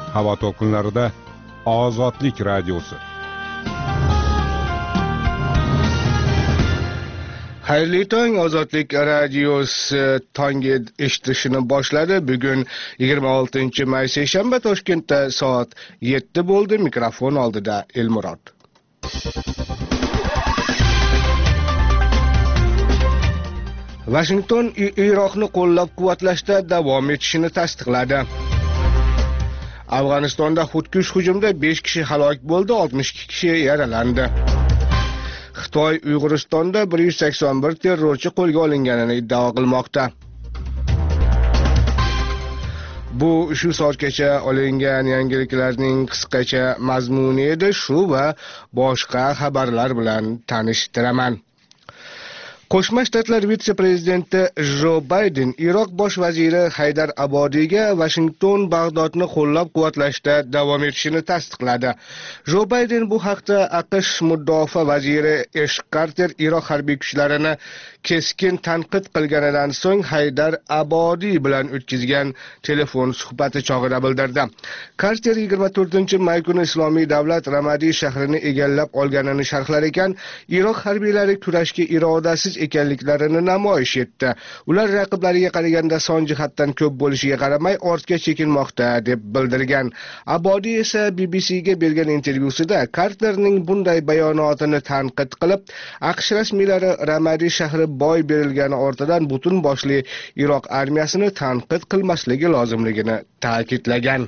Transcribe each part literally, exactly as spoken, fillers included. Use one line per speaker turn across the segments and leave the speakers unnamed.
Havo to'lqinlarida Ozodlik radiosi.
Xayrli tong, Ozodlik radiosi tongi eshitishini boshladi. Bugun yigirma oltinchi may seshanba, Toshkentda soat yetti bo'ldi. Mikrofon oldida Elmurod. Washington Iroqni qo'llab-quvvatlashda davom etishini tasdiqladi. Afg'onistonda xudkush hujumda besh kishi halok bo'ldi, oltmish ikki kishi yaralandi. Xitoy Uyg'uristonda bir yuz sakson bir terrorchi qo'lga olinganini iddao qilmoqda. Bu shu soatgacha olingan yangiliklarning qisqacha mazmuni edi. Shu va boshqa xabarlar bilan tanishtiraman. Qo'shma Shtatlar vitse-prezidenti Jo Bayden Iroq bosh vaziri Haydar Abodiyga Washington Bag'dodni qo'llab-quvvatlashda davom etishini tasdiqladi. Jo Bayden bu haqda AQSh mudofaa vaziri Esh Karter Iroq harbiy kuchlarini keskin tanqid qilganidan so'ng Haydar Abodiy bilan o'tkazgan telefon suhbati chog'ida bildirdi. Karter yigirma to'rtinchi may kuni Islomiy davlat Ramadi shahrini egallab olganini sharhlar ekan, Iroq harbiylari kurashga irodasiz ekanliklarini namoyish etdi. Ular raqiblariga qaraganda son jihatdan ko'p bo'lishiga qaramay ortga chekinmoqda deb bildirgan. Abodiy esa B B C ga bergan intervyusida Karterning bunday bayonotini tanqid qilib, AQSh rasmiylari Ramadi shahri boy berilgani ortidan butun boshli Iroq armiyasini tanqid qilmasligi lozimligini ta'kidlagan.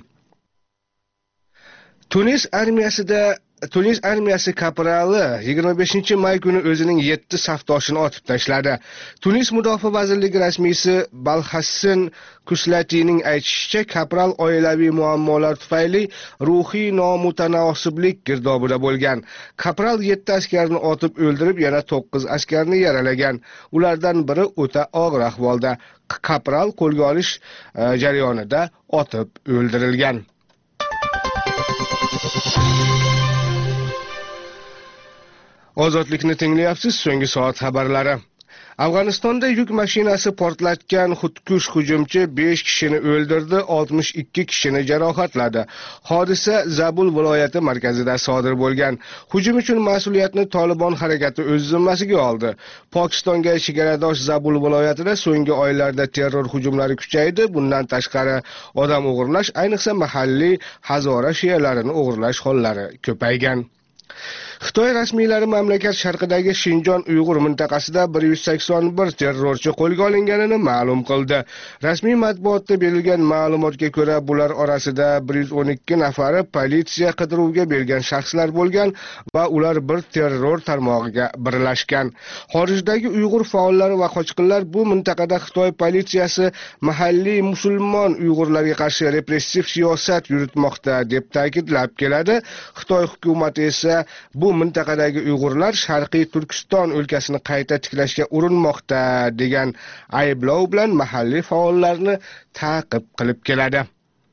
Tunis armiyasida Tunis armiyasi kaprali yigirma beshinchi may kuni o'zining yetti safdoshini otib tashladi. Tunis mudofaa vazirligi rasmiysi Balhassan Kuslatining aytishicha, kapral oilaviy muammolar tufayli ruhiy nomutanasiblik girdobida bo'lgan. Kapral yetti askarni otib o'ldirib, yana to'qqiz askarni yaralagan. Ulardan biri o'ta og'ir ahvolda. Kapral qo'lga olish jarayonida otib o'ldirilgan. Ozodlikni tinglayapsiz. So'nggi soat xabarlari. Afg'onistonda yuk mashinasi portlatgan xudkush hujumchi besh kishini o'ldirdi, oltmish ikki kishini jarohatladi. Hodisa Zabul viloyati markazida sodir bo'lgan. Hujum uchun mas'uliyatni Tolibon harakati o'z zimmasiga oldi. Pokistonga chegaradosh Zabul viloyatida so'nggi oylarda terror hujumlari kuchaydi. Bundan tashqari odam o'g'irlash, ayniqsa mahalliy Hazora shiyalarini o'g'irlash hollari ko'paygan. Xitoy rasmiylari mamlakat sharqidagi Shinjon Uyg'ur mintaqasida bir yuz sakson bir terrorchi qo'lga olinganini ma'lum qildi. Rasmiy matbuotda berilgan ma'lumotga ko'ra, bular orasida bir yuz o'n ikki nafari politsiya qidiruvga bergan shaxslar bo'lgan va ular bir terror tarmog'iga birlashgan. Xorijdagi Uyg'ur faollari va qochqinlar bu mintaqada Xitoy politsiyasi mahalliy musulmon Uyg'urlarga qarshi repressiv siyosat yuritmoqda deb ta'kidlab keladi. Xitoy hukumati esa bu mintaqadagi Uyg'urlar Sharqiy Turkiston o'lkasini qayta tiklashga urinmoqda degan ayblov bilan mahalliy faollarni ta'qib qilib keladi.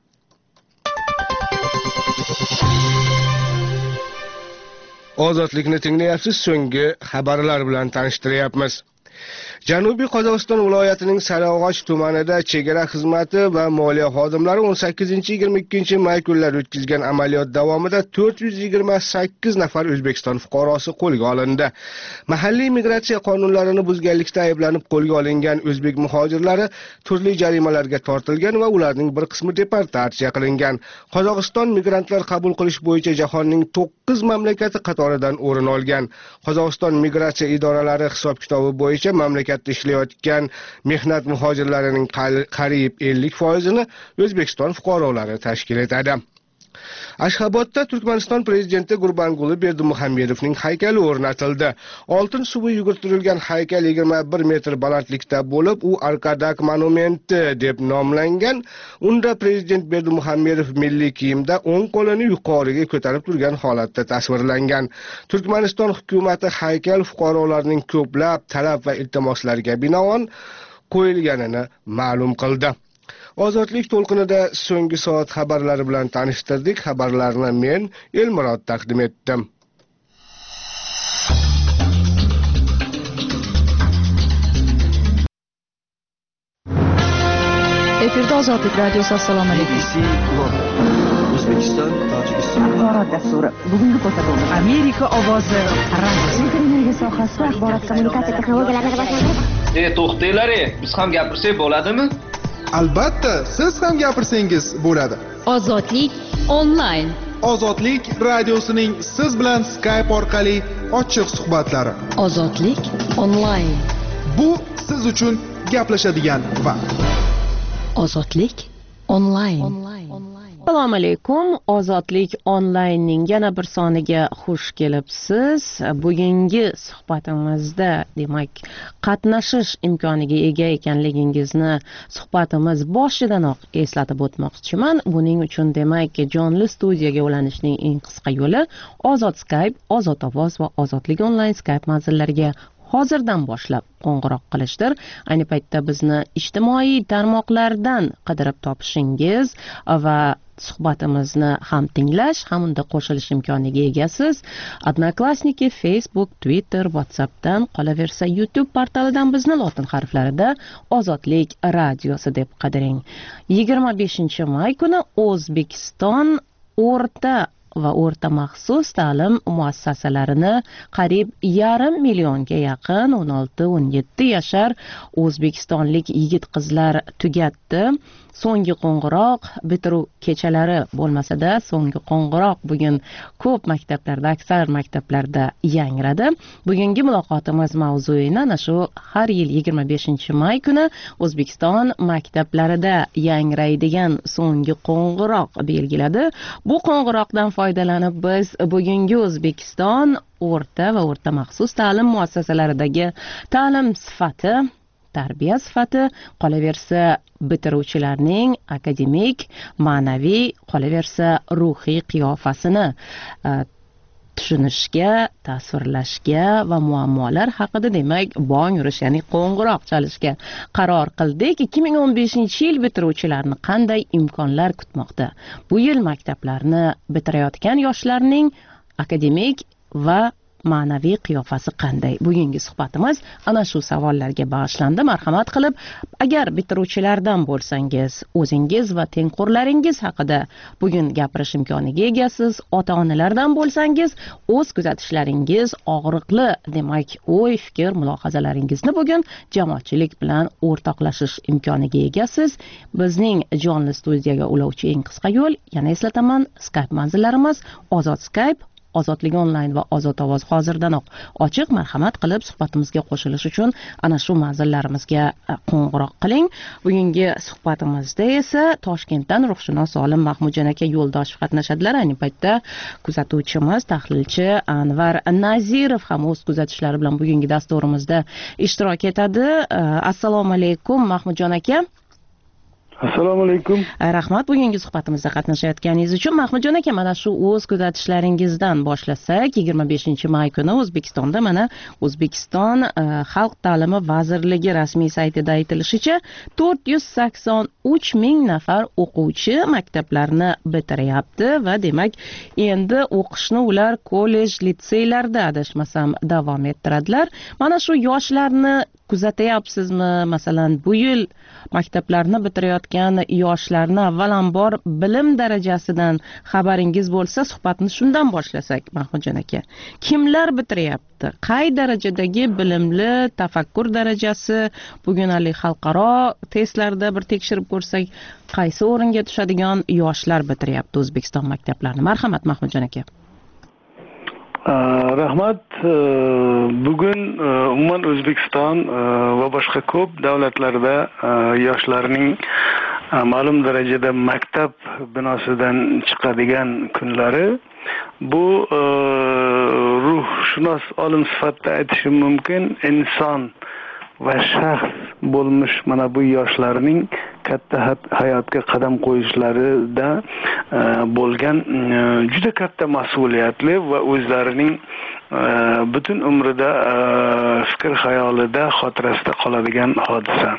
Ozodlikni tinglayapsiz. So'nggi xabarlar bilan tanishtiryapmiz. Janubiy Qozog'iston viloyatining Sariyog'och tumanida chegara xizmati va moliya xodimlari o'n sakkizinchi yigirma ikkinchi may kunlari o'tkazgan amaliyot davomida to'rt yuz yigirma sakkiz nafar O'zbekiston fuqarosi qo'lga olindi. Mahalliy migratsiya qonunlarini buzganlikda ayblanib qo'lga olingan o'zbek muhojirlari turli jarimalarga tortilgan va ularning bir qismi deportatsiya qilingan. Qozog'iston migrantlar qabul qilish bo'yicha jahonning to'qqiz mamlakati qatoridan o'rin olgan. Qozog'iston migratsiya idoralari hisob-kitobi bo'yicha mamlakatda ishlayotgan mehnat muhojirlarining qariyb ellik foizini O'zbekiston fuqarolari tashkil etadi. Ashxobodda Turkmaniston prezidenti Gurbanguli Berdimuhamedovning haykali o'rnatildi. Oltin suvi yugurtirilgan haykal yigirma bir metr balandlikda bo'lib, u Arkadak monumenti deb nomlangan. Unda prezident Berdimuhamedov milliy kiyimda o'ng qo'lini yuqoriga ko'tarib turgan holatda tasvirlangan. Turkmaniston hukumati haykal fuqarolarning ko'plab talab va iltimoslariga binoan qo'yilganini ma'lum qildi. Ozodlik to'lqinida so'nggi soat xabarlari bilan tanishtirdik. Xabarlarni men Elmurod taqdim etdim.
Efirde Ozodlik Radyosu. Assalomu alaykum. O'zbekiston, Tojikiston.
Axborot dasturi. Bugungi ko'rsatuvimiz Amerika ovozi radio.
Televiziya sohasida axborot kommunikatsiya texnologiyalarini rivojlantirish.
E, to'xtanglar, biz ham gapirsak bo'ladimi?
Albatta, siz ham gapirsangiz bo'ladi.
Ozodlik onlayn.
Ozodlik radiosining siz bilan Skype orqali ochiq suhbatlari.
Ozodlik onlayn.
Bu siz uchun gaplashadigan vaqt.
Ozodlik onlayn.
Assalomu alaykum. Ozodlik onlaynning yana bir soniga xush kelibsiz. Bugungi suhbatimizda, demak, qatnashish imkoniga ega ekanligingizni suhbatimiz boshidanoq eslatib o'tmoqchiman. Buning uchun, demak, jonli studiyaga ulanishning eng qisqa yo'li Ozod Skype, Ozod ovoz va Ozodlik onlayn Skype manzillariga hozirdan boshlab qo'ng'iroq qilishdir. Ayni paytda bizni ijtimoiy tarmoqlardan qidirib topishingiz va suhbatimizni ham tinglash, ham unda qo'shilish imkoniga egasiz. Odnoklassniki, Facebook, Twitter, WhatsAppdan, qolaversa YouTube portalidan bizni lotin harflarida Ozodlik radiosi deb qidiring. yigirma beshinchi may kuni O'zbekiston o'rta va o'rta maxsus ta'lim muassasalarini qariyb yarim millionga yaqin o'n olti o'n yetti yashar o'zbekistonlik yigit-qizlar tugatdi. So'nggi qo'ng'iroq bitiruv kechalari bo'lmasa-da, so'nggi qo'ng'iroq bugun ko'p maktablarda, aksar maktablarda yangradi. Bugungi muloqotimiz mavzuini ana shu har yil yigirma beshinchi may kuni O'zbekiston maktablarida yangraydigan so'nggi qo'ng'iroq belgiladi. Bu qo'ng'iroqdan foydalanib biz bugungi O'zbekiston o'rta va o'rta maxsus ta'lim muassasalaridagi ta'lim sifati, tarbiya sifati, qolaversa bitiruvchilarning akademik, ma'naviy, qolaversa ruhiy qiyofasini tushunishga, tasvirlashga va muammolar haqida, demak, bong urish, ya'ni qo'ng'iroq chalishga qaror qildik. ikki ming o'n beshinchi yil bitiruvchilarni qanday imkonlar kutmoqda? Bu yil maktablarni bitirayotgan yoshlarning akademik va ma'naviy qiyofasi qanday? Bugungi suhbatimiz ana shu savollarga bag'ishlandi. Marhamat qilib, agar bitiruvchilardan bo'lsangiz, o'zingiz va tengqurlaringiz haqida bugun gapirish imkoniga egasiz. Ota-onalardan bo'lsangiz, o'z kuzatishlaringiz, og'riqli, demak, o'y, fikr, mulohazalaringizni bugun jamoatchilik bilan o'rtoqlashish imkoniga egasiz. Bizning jonli studiyaga ulovchi eng qisqa yo'l, yana eslataman, Skype manzillarimiz Ozod Skype, Ozodlik onlayn va Ozod ovoz hozirdanoq ochiq. Marhamat qilib suhbatimizga qo'shilish uchun ana shu manzillarimizga qo'ng'iroq qiling. Bugungi suhbatimizda esa Toshkentdan ruhshunos olim Mahmudjon aka Yo'ldoshev qatnashadilar. Ayni paytda kuzatuvchimiz, tahlilchi Anvar Nazirov ham o'z kuzatishlari bilan bugungi dasturimizda ishtirok etadi. Assalomu alaykum Mahmudjon aka.
Assalomu alaykum.
Rahmat bugungi suhbatimizda qatnashayotganingiz uchun. Mahmudjon aka, mana shu o'z kuzatishlaringizdan boshlasak, yigirma beshinchi may kuni O'zbekistonda mana O'zbekiston Xalq ta'limi vazirligi rasmiy saytida aytilishicha to'rt yuz sakson uch ming nafar o'quvchi maktablarni bitiryapti va demak, endi o'qishni ular kollej, litseylarda adashmasam davom ettiradilar. Mana shu yoshlarni kuzatyapsizmi? Masalan, bu yil maktablarni bitirayotgan yoshlarni avvalambor bilim darajasidan xabaringiz bo'lsa, suhbatni shundan boshlasak, Mahmudjon aka. Kimlar bitiryapti? Qay darajadagi bilimli, tafakkur darajasi? Bugun hali xalqaro testlarda bir tekshirib ko'rsak, qaysi o'ringa tushadigan yoshlar bitiryapti O'zbekiston maktablarini? Marhamat Mahmudjon aka.
Rahmat. Bugun umuman O'zbekiston va boshqa ko'p davlatlarda yoshlarning ma'lum darajada maktab binosidan chiqadigan kunlari. Bu ruhshunos olim sifatida aytishim mumkin, inson va shaxs bo'lmish mana bu yoshlarning katta hayotga qadam qo'yishlarida bo'lgan juda katta mas'uliyatli va o'zlarining butun umrida fikr xayolida, xotirasida qoladigan hodisa.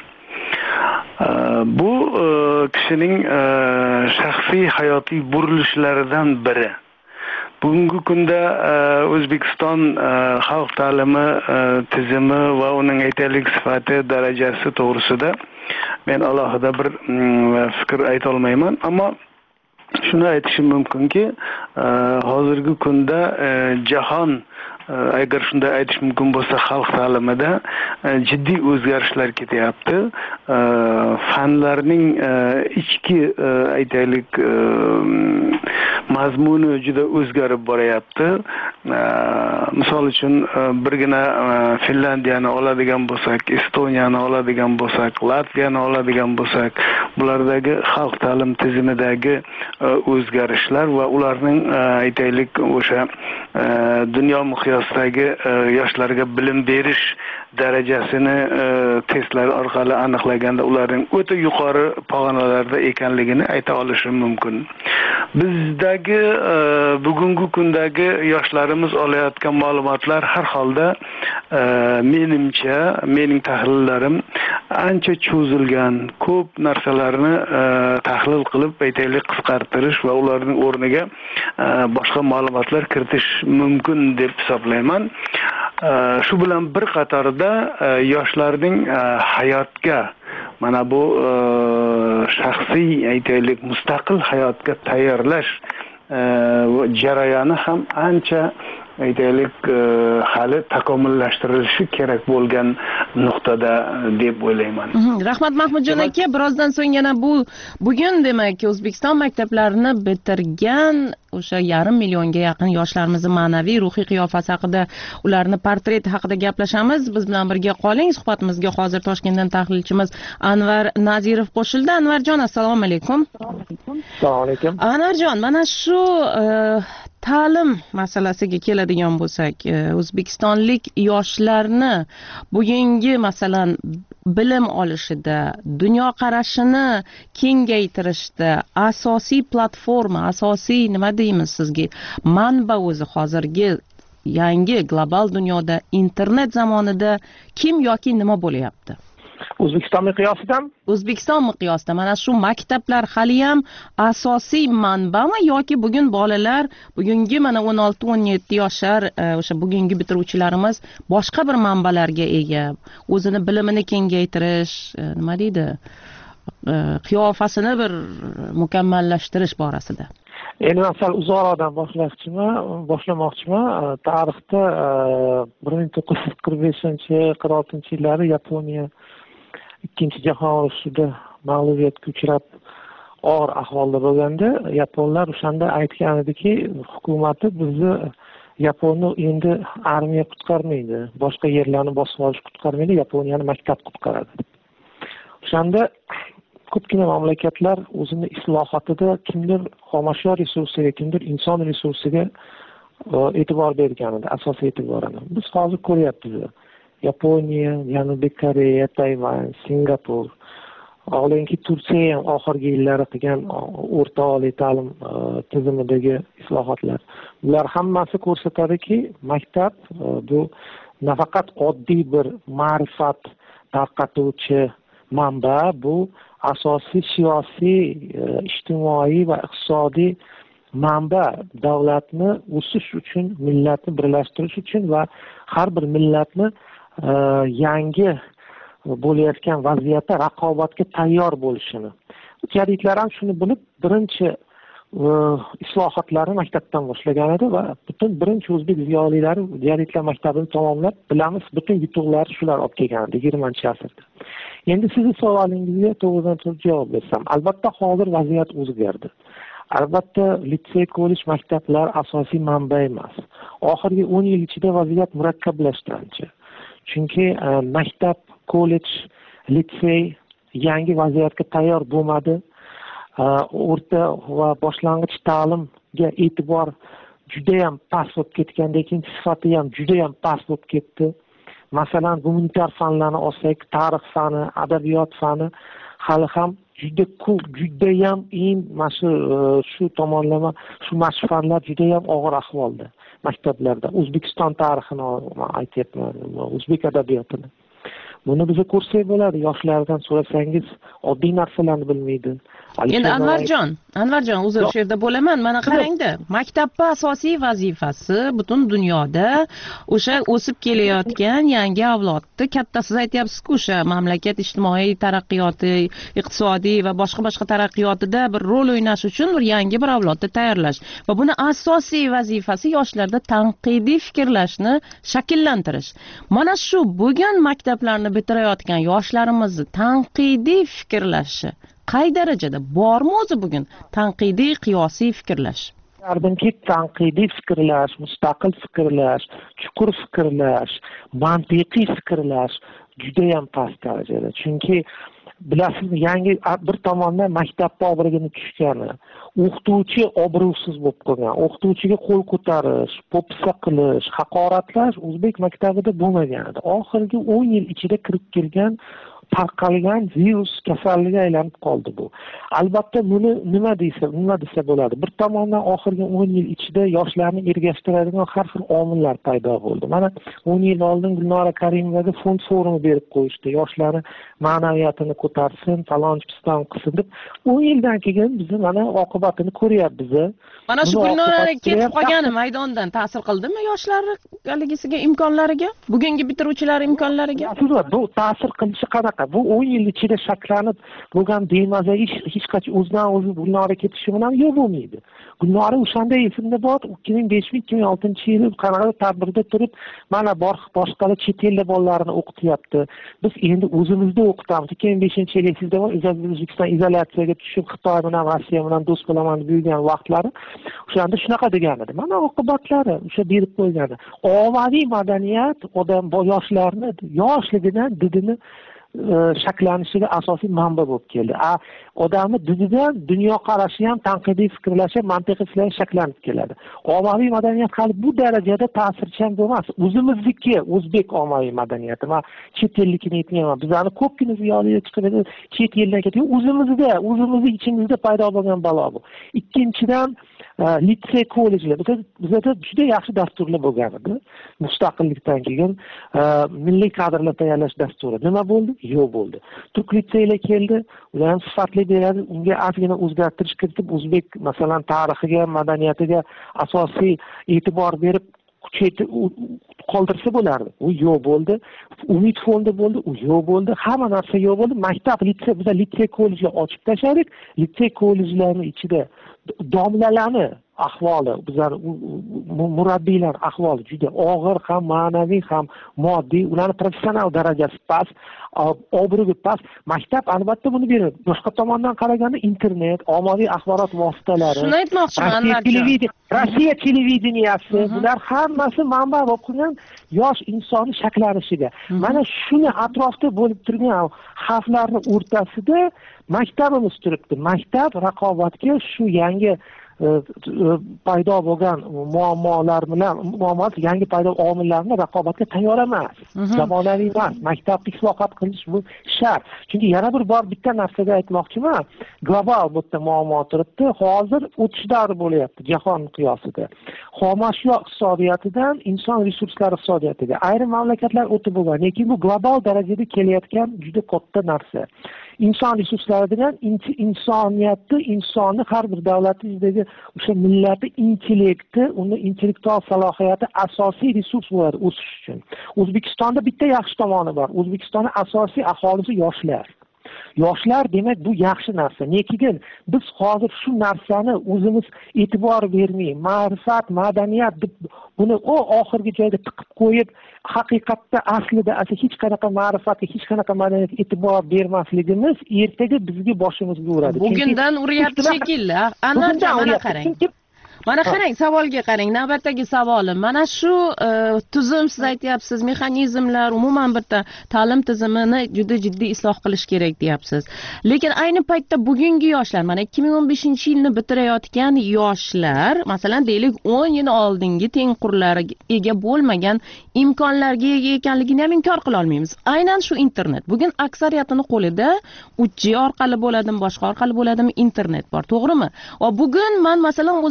Bu kishining shaxsiy hayotiy burilishlaridan biri. Bugungi kunda O'zbekiston xalq ta'limi tizimi va uning aytaylik sifati darajasi to'g'risida men alohida bir fikr ayta olmayman, ammo shuni aytishim mumkinki, hozirgi kunda jahon agar shunday aytish mumkin bo'lsa, xalq ta'limida jiddiy o'zgarishlar ketyapti. Fanlarning ichki aytaylik mazmuni juda o'zgarib boryapti. Misol uchun birgina Finlandiyani oladigan bo'lsak, Estoniyani oladigan bo'lsak, Latviyani oladigan bo'lsak, bulardagi xalq ta'lim tizimidagi o'zgarishlar va ularning aytaylik o'sha dunyo miqyosidagi yoshlarga bilim berish darajasini testlar orqali aniqlaganda ularning o'ta yuqori pog'onalarda ekanligini ayta olishim mumkin. Bizdagi bugungi kundagi yoshlarimiz olayotgan ma'lumotlar har holda menimcha, mening tahlillarim ancha cho'zilgan, ko'p narsalarni tahlil qilib, aytaylik qisqartirish va ularning o'rniga boshqa ma'lumotlar kiritish mumkin deb hisoblayman. Shu bilan bir qatorda yoshlarning hayotga, mana bu shaxsiy aytaylik mustaqil hayotga tayyorlash jarayoni ham ancha aytaylik hali takomillashtirilishi kerak bo'lgan nuqtada deb o'ylayman.
Rahmat Mahmudjon aka, birozdan so'ng yana bu bugun demak O'zbekiston maktablarini bitirgan o'sha yarim millionga yaqin yoshlarimizni ma'naviy, ruhiy qiyofasi haqida, ularni portreti haqida gaplashamiz. Biz bilan birga qoling. Suhbatimizga hozir Toshkentdan tahlilchimiz Anvar Nazirov qo'shildi. Anvarjon, assalomu alaykum.
Assalomu alaykum.
Anvarjon, mana shu ta'lim masalasiga keladigan bo'lsak, o'zbekistonlik yoshlarni bugungi masalan bilim olishida, dunyoqarashini kengaytirishda asosiy platforma, asosiy nima deymiz sizga, manba o'zi hozirgi yangi global dunyoda, internet zamonida kim yoki nima bo'lyapti?
O'zbekiston miqyosidan?
O'zbekiston miqyosida mana shu maktablar hali ham asosiy manbami yoki bugun bolalar, bugungi mana o'n olti o'n yetti yoshlar, o'sha bugungi bitiruvchilarimiz boshqa bir manbalarga ega, o'zini bilimini kengaytirish, nima deydi, qiyofasini bir mukammallashtirish borasida?
Endi masal uzoqroqdan boshlashchiman, boshlamoqchiman. Tarixda bir ming to'qqiz yuz qirq beshinchi qirq oltinchi yillari Yaponiya ikkinchi jahon urushida mag'lubiyatga uchrab og'ir ahvolda bo'lganda, yaponlar o'shanda aytgan ediki, hukumati bizni Yaponni endi armiya qutqarmaydi, boshqa yerlarni bosib olish qutqarmaydi, Yaponiyani maktab qutqaradi. O'shanda ko'pgina mamlakatlar o'zini islohotida kimdir xomashyo resursiga, kimdir inson resursiga e'tibor bergan edi, asosiy e'tiborini. Biz hozir ko'ryapmiz. Yaponiya, Janubiy Koreya, Tayvan, Singapur, olinki Turkiya ham oxirgi yillari qilgan o'rta oliy ta'lim tizimidagi islohotlar. Bular hammasi ko'rsatadiki, maktab bu nafaqat oddiy bir ma'rifat tarqatuvchi manba, bu asosiy siyosiy, ijtimoiy va iqtisodiy manba, davlatni o'sish uchun, millatni birlashtirish uchun va har bir millatni yangi bo'layotgan vaziyatda raqobatga tayyor bo'lishini. Jadidlar ham shuni bilib, birinchi islohotlarni maktabdan boshlagan edi va butun birinchi o'zbek ziyolilari jadidlar maktabini tamomlab, bilamiz, butun yutuqlari shular olib kelgan edi yigirmanchi asrda. Endi sizning savolingizga to'g'ridan to'g'ri javob bersam, albatta hozir vaziyat o'zgardi. Albatta litsey, kollej, maktablar asosiy manba emas. Oxirgi o'n yil ichida vaziyat murakkablashdi ancha. Chunki maktab, kollej, litsey yangi vaziyatga tayyor bo'lmadi. O'rta va boshlang'ich ta'limga e'tibor juda ham past bo'lib ketgandan keyin sifati ham juda ham past bo'lib ketdi. Masalan, gumanitar fanlarni olsak, tarix fani, adabiyot fani hali ham juda ko'p, juda ham eng mana shu shu tomonlama, shu mashq fanlar juda ham og'ir ahvolda maktablarda. O'zbekiston tarixini aytyapman, o'zbek adabiyotini. buni biza ko'rsak bo'ladi. Yoshlardan so'rasangiz oddiy narsalarni bilmaydi.
Endi Anvarjon, Anvarjon uzr shu yerda bo'laman. Mana qarangda, maktabning asosiy vazifasi butun dunyoda o'sha o'sib kelayotgan yangi avlodni katta siz aytyapsiz-ku, o'sha mamlakat ijtimoiy taraqqiyoti, iqtisodiy va boshqa boshqa taraqqiyotida bir rol o'ynash uchun bir yangi bir avlodni tayyorlash va buni asosiy vazifasi yoshlarda tanqidiy fikrlashni shakllantirish. Mana shu bugun maktablarni bitirayotgan yoshlarimizni tanqidiy fikrlashi qay darajada bormi o'zi bugun tanqidiy qiyosiy fikrlash?
Ardinki tanqidiy fikrlash, mustaqil fikrlash, chuqur fikrlash, mantiqiy fikrlash juda ham past darajada. Chunki bilasizmi, yangi bir tomondan maktabda obrigini tushgani, o'qituvchi obro'siz bo'lib qolgan, o'qituvchiga qo'l ko'tarish, po'pisa qilish, haqoratlash o'zbek maktabida bo'lmagan edi. Oxirgi o'n yil ichida kirib kelgan tarqalgan virus kasalligiga aylanib qoldi bu. Albatta buni nima desa, nima desa bo'ladi. Bir tomondan oxirgi o'n yil ichida yoshlarni ergashtiradigan har xil omillar paydo bo'ldi. Mana o'n yil oldin Gulnora Karimovaga fond forumi berib qo'yishdi. Yoshlarni ma'naviyatini ko'tarsin, falonchi piston qilsin deb. o'n yildan keyin biz mana oqibatini ko'ryapmiz.
Mana shu Gulnora ketib qolgani maydondan ta'sir qildimi yoshlarligisiga, imkonlariga, bugungi bitiruvchilar imkonlariga?
Bu ta'sir qilishi qanaqa? Bu o'n yil ichida shaklanib bo'lgan bemaza ish hech qachon o'zidan o'zi Gulnora ketishi bilan yo'q bo'lmaydi. Gulnora o'shanday esimda bor, ikki ming besh ikki ming oltinchi yili qanaqa tadbirda turib, mana boshqalar chet elda bolalarini o'qityapti. Biz endi o'zimizda o'qitamiz. ikki ming beshinchi yil sizda bor, O'zbekiston izolyatsiyaga tushib, Xitoy bilan, Rossiya bilan do'st bo'laman deb yurgan vaqtlari, o'shanda shunaqa degan edi. Mana oqibatlari o'sha berib qo'ygani. Ommaviy madaniyat odam yoshlarni yoshligidan didini shaklanishiga asosiy manba bo'lib keldi. A odamni dididan dunyoqarashi ham tanqidiy fikrlashi, mantiqiy fikrlashi shaklanib keladi. Ommaviy madaniyat hali bu darajada ta'sirchan bo'lmas. O'zimizniki o'zbek ommaviy madaniyati va chet ellikini aytmayman. Bizlarni ko'pgina ziyolilar chiqadi, chet eldan ketadi. O'zimizda, o'zimizning ichimizda paydo bo'lgan balo bu. Ikkinchidan litsey, kollejlar. Bizda juda yaxshi dasturlar bo'lgan edi. Mustaqillikdan keyin milliy kadrlar tayyorlash dasturi nima bo'ldi? Yo'q bo'ldi. Turk litseylar keldi, ular ham sifatli beradi, unga ozgina o'zgartirish kiritib, o'zbek masalan tarixiga, madaniyatiga asosiy e'tibor berib qoldirsa bo'lardi. U yo'q bo'ldi. Umid fondi bo'ldi, u yo'q bo'ldi. Hamma narsa yo'q bo'ldi. Maktab, litsey, biz litsey, kollejlar ochib tashladik. Litsey, kollejlarning ichida domlalarni ahvoli, bizlar murabbiylar ahvoli juda og'ir, ham ma'naviy, ham moddiy, ularning professional darajasi past, obro'gi past. Maktab albatta buni beradi. Boshqa tomondan qaraganda internet, ommaviy axborot vositalari,
shuni aytmoqchiman,
Rossiya televideniyasi, bular hammasi manba bo'lib qolgan yosh insonni shaklanishiga. Mana shuni atrofda bo'lib turgan xavflarning o'rtasida maktabimiz turibdi. Maktab raqobatga shu yangi paydo bo'lgan muammolar bilan muammolar yangi paydo omillarni raqobatga tayyor emas, zamonaviy emas. Maktabni islohot qilish bu shart. Chunki yana bir bor bitta narsaga aytmoqchiman. Global bu yerda muammo turibdi. Hozir o'tish davri bo'lyapti jahon miqyosida. Xomashyo iqtisodiyotidan inson resurslari iqtisodiyotiga ayrim mamlakatlar o'tib bo'lgan, lekin bu global darajada kelayotgan juda katta narsa. Inson resurslaridan insoniyatni, insonni har bir davlatingizdagi o'sha millatning intellekti, uni intellektual salohiyati asosiy resurs bo'ladi o'sish uchun. O'zbekistonda bitta yaxshi tomoni bor. O'zbekistonning asosiy aholisi yoshlar. Yoshlar demak bu yaxshi narsa. Lekin biz hozir shu narsani o'zimiz e'tibor bermay, ma'rifat, madaniyat deb buni o oxirgi joyga tiqib qo'yib, haqiqatda aslida asli hech qanaqa ma'rifatga, hech qanaqa madaniyatga e'tibor bermasligimiz ertaga bizga boshimizga uradi.
Bugundan uryapti shekilli. Anvarjon, mana qarang. Mana qarang, savolga qarang. Navbatdagi savolim. Mana shu tuzum, siz aytyapsiz, mexanizmlar, umuman bitta ta'lim tizimini juda jiddiy isloh qilish kerak deyapsiz. Lekin ayni paytda bugungi yoshlar, mana ikki ming o'n beshinchi yilni bitirayotgan yoshlar, masalan, deylik o'n yil oldingi tengqurlariga ega bo'lmagan imkonlarga ega ekanligini ham inkor qila olmaymiz. Aynan shu internet. Bugun aksariyatini qo'lida uch G orqali bo'ladimi, boshqa orqali bo'ladimi internet bor, to'g'rimi? Va bugun men masalan O'zbekiston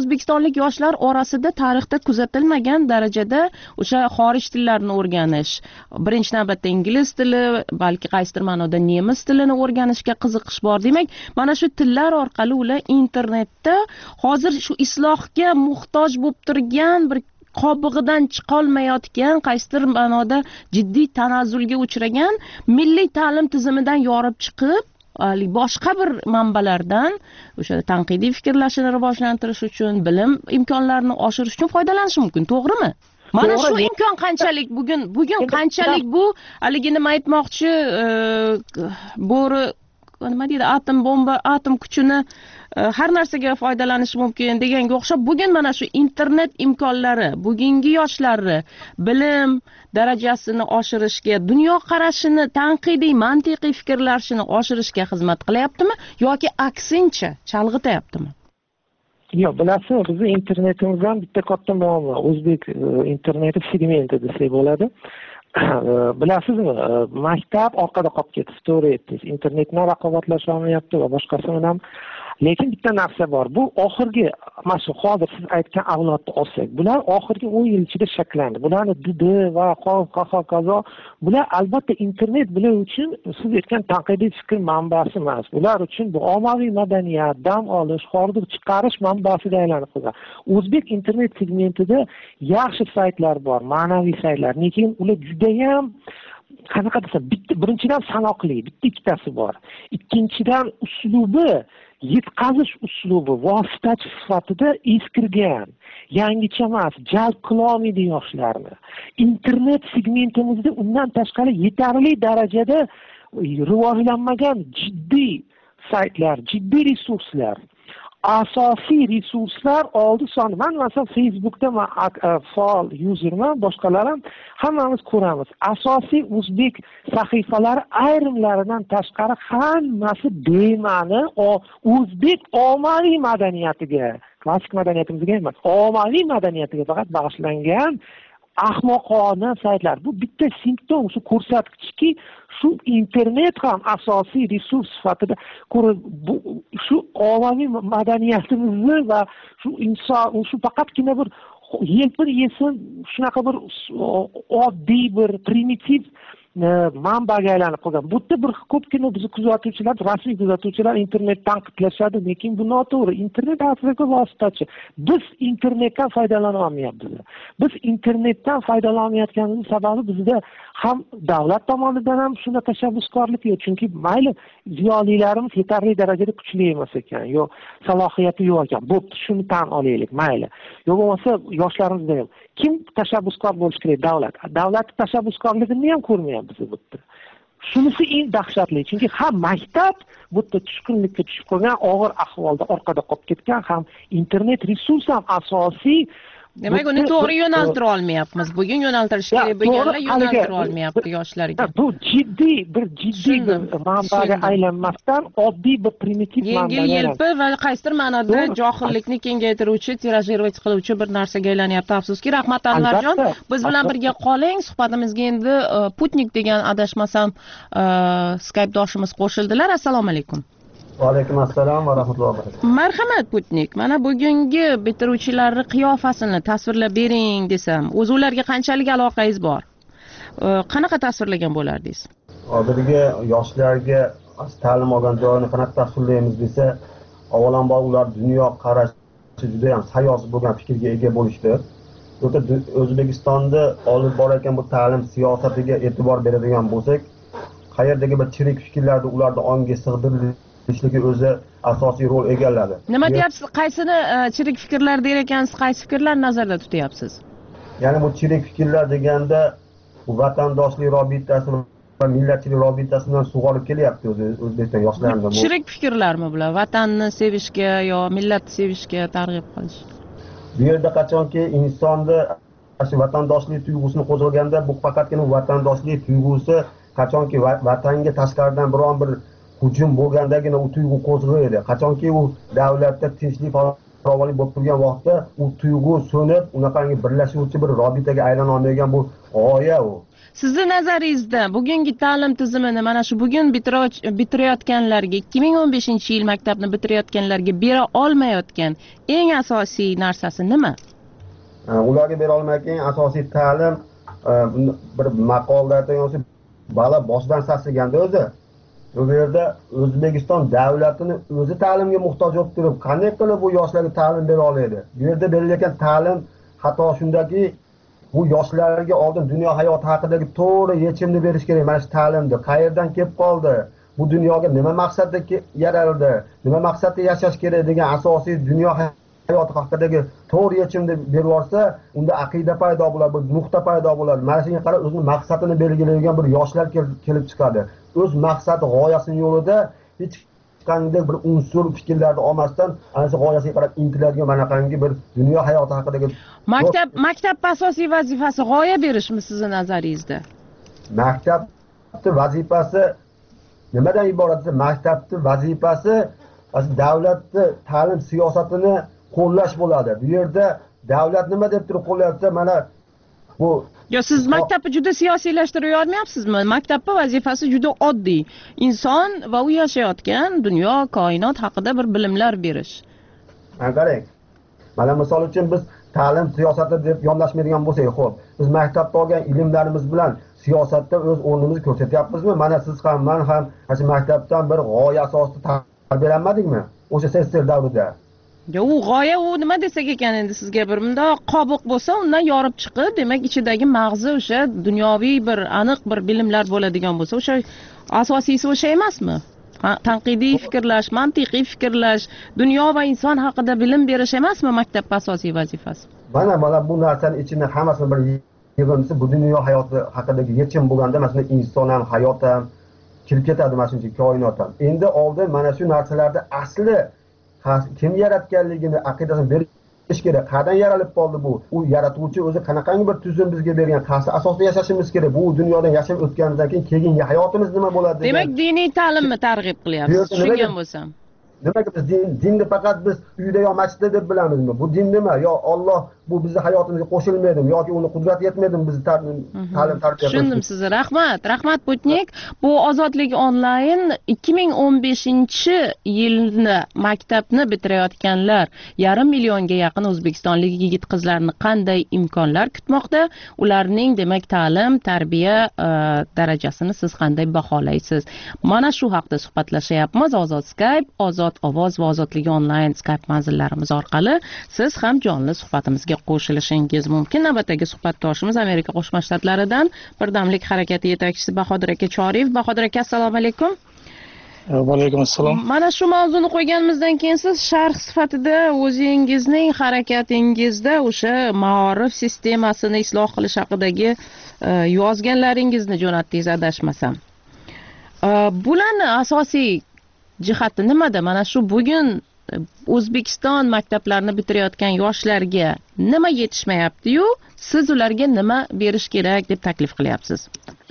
keyinchalik yoshlar orasida tarixda kuzatilmagan darajada o'sha xorij tillarini o'rganish, birinchi navbatda ingliz tili, balki qaysidir ma'noda nemis tilini o'rganishga qiziqish bor. Demak, mana shu tillar orqali ular internetda hozir shu islohga muhtoj bo'lib turgan bir qobig'idan chiqolmayotgan, qaysidir ma'noda jiddiy tanazzulga uchragan milliy ta'lim tizimidan yorib chiqib, boshqa bir manbalardan o'sha tanqidiy fikrlashini rivojlantirish uchun, bilim imkonlarini oshirish uchun foydalanishi mumkin, to'g'rimi? Mana shu imkon qanchalik bugun bugun qanchalik bu haligi nima aytmoqchi, bo'ri nima deydi, atom bomba, atom kuchini har narsaga foydalanish mumkin deganga o'xshab, bugun mana shu internet imkonlari bugungi yoshlarni bilim darajasini oshirishga, dunyo qarashini, tanqidiy mantiqiy fikrlashini oshirishga xizmat qilyaptimi yoki aksincha chalg'itayaptimi?
Yo'q, bilasizmi, bizning internetimizdan bitta katta muammo, o'zbek interneti segmenti desak bo'ladi. Bilasizmi, maktab orqada qolib ketdi, to'g'ri aytdingiz. Internet bilan raqobatlasha olmayapti va boshqasi bilan. Lekin bitta narsa bor. Bu oxirgi, mana shu hozir siz aytgan avlodni olsak, bular oxirgi o'n yil ichida shakllandi. Bularni didi va hokazo, bular albatta internet bular uchun siz aytgan tanqidiy fikr manbasi emas. Bular uchun bu ommaviy madaniyat, dam olish, hordiq chiqarish manbasiga aylanib qolgan. O'zbek internet segmentida yaxshi saytlar bor, ma'naviy saytlar, lekin ular juda ham qanaqa desam, bitta birinchidan sanoqli, bitta ikkitasi bor. Ikkinchidan uslubi, yetkazish uslubi vositachi sifatida eskirgan, yangicha emas, jalb qilolmaydi yoshlarni. Internet segmentimizda undan tashqari yetarli darajada rivojlanmagan jiddiy saytlar, jiddiy resurslar, asosiy resurslar oldi soni. Men masalan Facebookda men faol yuzerman, boshqalar ham hammamiz ko'ramiz. Asosiy o'zbek sahifalari ayrimlaridan tashqari hammasi bema'ni o'zbek ommaviy madaniyatiga, klassik madaniyatimizga emas, ommaviy madaniyatiga faqat bag'ishlangan ahmoqona saytlar. Bu bitta simptom, shu ko'rsatkichki, shu internet ham asosiy resurs sifatida shu ommaviy madaniyatimizni va shu inson, shu faqatgina bir yelpir yesin, shunaqa bir oddiy bir primitiv manbaga aylanib qolgan. Bu yerda bir ko'pgina bizni kuzatuvchilar, rasmiy kuzatuvchilar internetni tanqidlashadi, lekin bu noto'g'ri. Internet aslida vositachi. Biz internetdan foydalana olmayapmiz. Biz internetdan foydalana olmayotganimiz sababi bizda ham davlat tomonidan ham shunday tashabbuskorlik yo'q. Chunki mayli ziyolilarimiz yetarli darajada kuchli emas ekan, yo salohiyati yo'q ekan. Bo'pti, shuni tan olaylik, mayli. Yo bo'lmasa yoshlarimiz ham kim tashabbuskor bo'lish kerak? Davlat. Davlat tashabbuskorligini ham ko'rmayapmiz bu yerda. Shunisi eng dahshatli, chunki ham maktab bu yerda tushkunlikka tushib qolgan, og'ir ahvolda orqada qolib ketgan, ham internet resurs ham asosiy.
Demak, uni to'g'ri yo'naltira olmayapmiz. Bugun yo'naltirish kerak bo'lganlar yo'naltira olmayapti yoshlarga.
Bu jiddiy bir jiddiy bir manbaga aylanmasdan oddiy bir primitiv manbaga
yengil-yelpi va qaysidir ma'noda johillikni kengaytiruvchi, tirajировать qiluvchi bir narsaga aylanyapti. Afsuski. Rahmat Anvarjon, biz bilan birga qoling. Suhbatimizga endi Putnik degan adashmasam Skype doshimiz qo'shildilar. Assalomu alaykum.
Va alaykum assalom va rahmatullohi va barakatuh.
Marhamat Putnik, mana bugungi bitiruvchilarning qiyofasini tasvirlab bering desam, o'zi ularga qanchalik aloqangiz bor? Qanaqa tasvirlagan bo'lardingiz?
Hozirgi yoshlarga ta'lim olgan joyini qanaqa tasvirlaymiz desa, avvalambor ular dunyo qarashi juda ham sayoz bo'lgan fikrga ega bo'lishdi. O'zbekistonda olib borayotgan bu ta'lim siyosatiga e'tibor beradigan bo'lsak, qayerdagi bir chirik fikrlarni ularda ongiga sig'dirib ishligi o'zi asosiy rol egalladi.
Nima deyapsiz? Qaysini chirik fikrlar der ekansiz? Qaysi fikrlarni nazarda tutyapsiz?
Ya'ni bu chirik fikrlar deganda bu vatandoshlik robitasi va millatchilik robitasidan sug'orib kelyapti o'zi O'zbekiston yoshlarida.
Chirik fikrlarmi bular? Vatanni sevishga yo millatni sevishga targ'ib qilish.
Bu yerda qachonki insonda shu vatandoshlik tuyg'usini qo'zg'aganda, bu faqatgina vatandoshlik tuyg'usi qachonki vatanga tashqaridan biron bir hujum bo'lgandagina u tuyg'u qo'zg'aydi. Qachonki u davlatda tinchlik zo'ravonlik bo'lib turgan vaqtda u tuyg'u so'nib unaqangi birlashuvchi bir robitaga aylana olmagan bu g'oya u.
Sizni nazaringizda bugungi ta'lim tizimini mana shu bugun bitirayotganlarga ikki ming o'n beshinchi yil maktabni bitirayotganlarga bera olmayotgan eng asosiy narsasi nima?
Ularga bera olmayotgan asosiy ta'lim bir maqolda aytgan bala boshidan sassiganda o'zi bu yerda O'zbekiston davlatini o'zi ta'limga muhtoj bo'lib turib, qanday qilib bu yoshlarga ta'lim bera oladi? Bu yerda berilayotgan ta'lim xato shundaki, bu yoshlarga oldin dunyo hayoti haqidagi to'g'ri yechimni berish kerak. Mana shu ta'limni qayerdan kelib qoldi? Bu dunyoga nima maqsadda yaraldi? Nima maqsadda yashash kerak degan asosiy dunyo hayoti haqidagi to'g'ri yechimni berib yuborsa, unda aqida paydo bo'ladi, bir nuqta paydo bo'ladi. Mana shunga qarab o'zining maqsadini belgilaydigan bir yoshlar kelib chiqadi. O'z maqsadi, g'oyasining yo'lida hech qanday bir unsur fikrlarni olmasdan ana shu g'oyasiga qarab intiladigan manaqangi bir dunyo hayoti haqidagi
maktab maktab asosiy vazifasi g'oya berishmi sizning nazaringizda?
Maktabning vazifasi nimadan iborat? Maktabning vazifasi davlatning ta'lim siyosatini qo'llash bo'ladi. Bu yerda davlat nima deb turib qo'llayapti? Mana bu
Yo, siz maktabni juda siyosiylashtirib yormayapsizmi? Maktabning vazifasi juda oddiy. Inson va u yashayotgan dunyo, koinot haqida bir bilimlar berish.
Mana qarang. Mana misol uchun biz ta'lim siyosati deb yondashmaydigan bo'lsak, xo'p, biz maktabda olgan ilmlarimiz bilan siyosatda o'z o'rnimizni ko'rsatyapmizmi? Mana siz ham, men ham o'sha maktabdan bir g'oya asosida tarbiyalanmadikmi? O'sha sessir davrida.
Ya u g'oya u nima desak ekan endi sizga bir bundoq qobiq bo'lsa, undan yorib chiqib, demak ichidagi mag'zi o'sha dunyoviy bir aniq bir bilimlar bo'ladigan bo'lsa, o'sha asosiysi o'sha emasmi? Tanqidiy fikrlash, mantiqiy fikrlash, dunyo va inson haqida bilim berish emasmi maktabning asosiy vazifasi?
Mana mana bu narsaning ichini hammasini bir yig'indisi bu dunyo hayoti haqidagi yechim bo'lganda, masalan, inson ham, hayot ham kirib ketadi, mana shuncha koinot ham. Endi oldin mana shu narsalarda asli kim yaratganligini aqidasini berish kerak. Qayerdan yaralib qoldi bu? U yaratuvchi o'zi qanaqangi bir tuzum bizga bergan, qaysi asosda yashashimiz kerak? Bu dunyodan yashab o'tgandan keyin keyingi hayotimiz nima bo'ladi?
Demak, diniy ta'limni targ'ib qilyapsiz, tushungan bo'lsam.
Nimaga biz din, dinni faqat biz uyda yo masjidda deb bilamizmi? Bu din nima? Yo Alloh bu bizni hayotimizga qo'shilmaydimi yoki uni qudrati yetmaydimi bizni ta'lim tarbiya?
Tushundim sizni. Rahmat. Rahmat Putnik. Bu Ozodlik onlayn ikki ming o'n beshinchi yilni maktabni bitirayotganlar yarim millionga yaqin o'zbekistonlik yigit-qizlarni qanday imkonlar kutmoqda? Ularning demak ta'lim, tarbiya darajasini siz qanday baholaysiz? Mana shu haqda suhbatlashyapmiz. Ozod Skype, Ozod ovoz va Ozodlik onlayn Skype manzillarimiz orqali siz ham jonli suhbatimizga qo'shilishingiz mumkin. Navbatdagi suhbatdoshimiz Amerika Qo'shma Shtatlaridan Birdamlik harakati yetakchisi Bahodir aka Choriyev. Bahodir aka, assalomu alaykum.
Va alaykum assalom.
Mana shu mavzuni qo'yganimizdan keyin siz sharh sifatida o'zingizning harakatingizda o'sha ma'orif sistemasini isloh qilish haqidagi yozganlaringizni jo'natdingiz, adashmasam. Bularni asosiy jihati nimada? Mana shu bugun O'zbekiston maktablarini bitirayotgan yoshlarga nima yetishmayapti-yu, siz ularga nima berish kerak deb taklif qilyapsiz?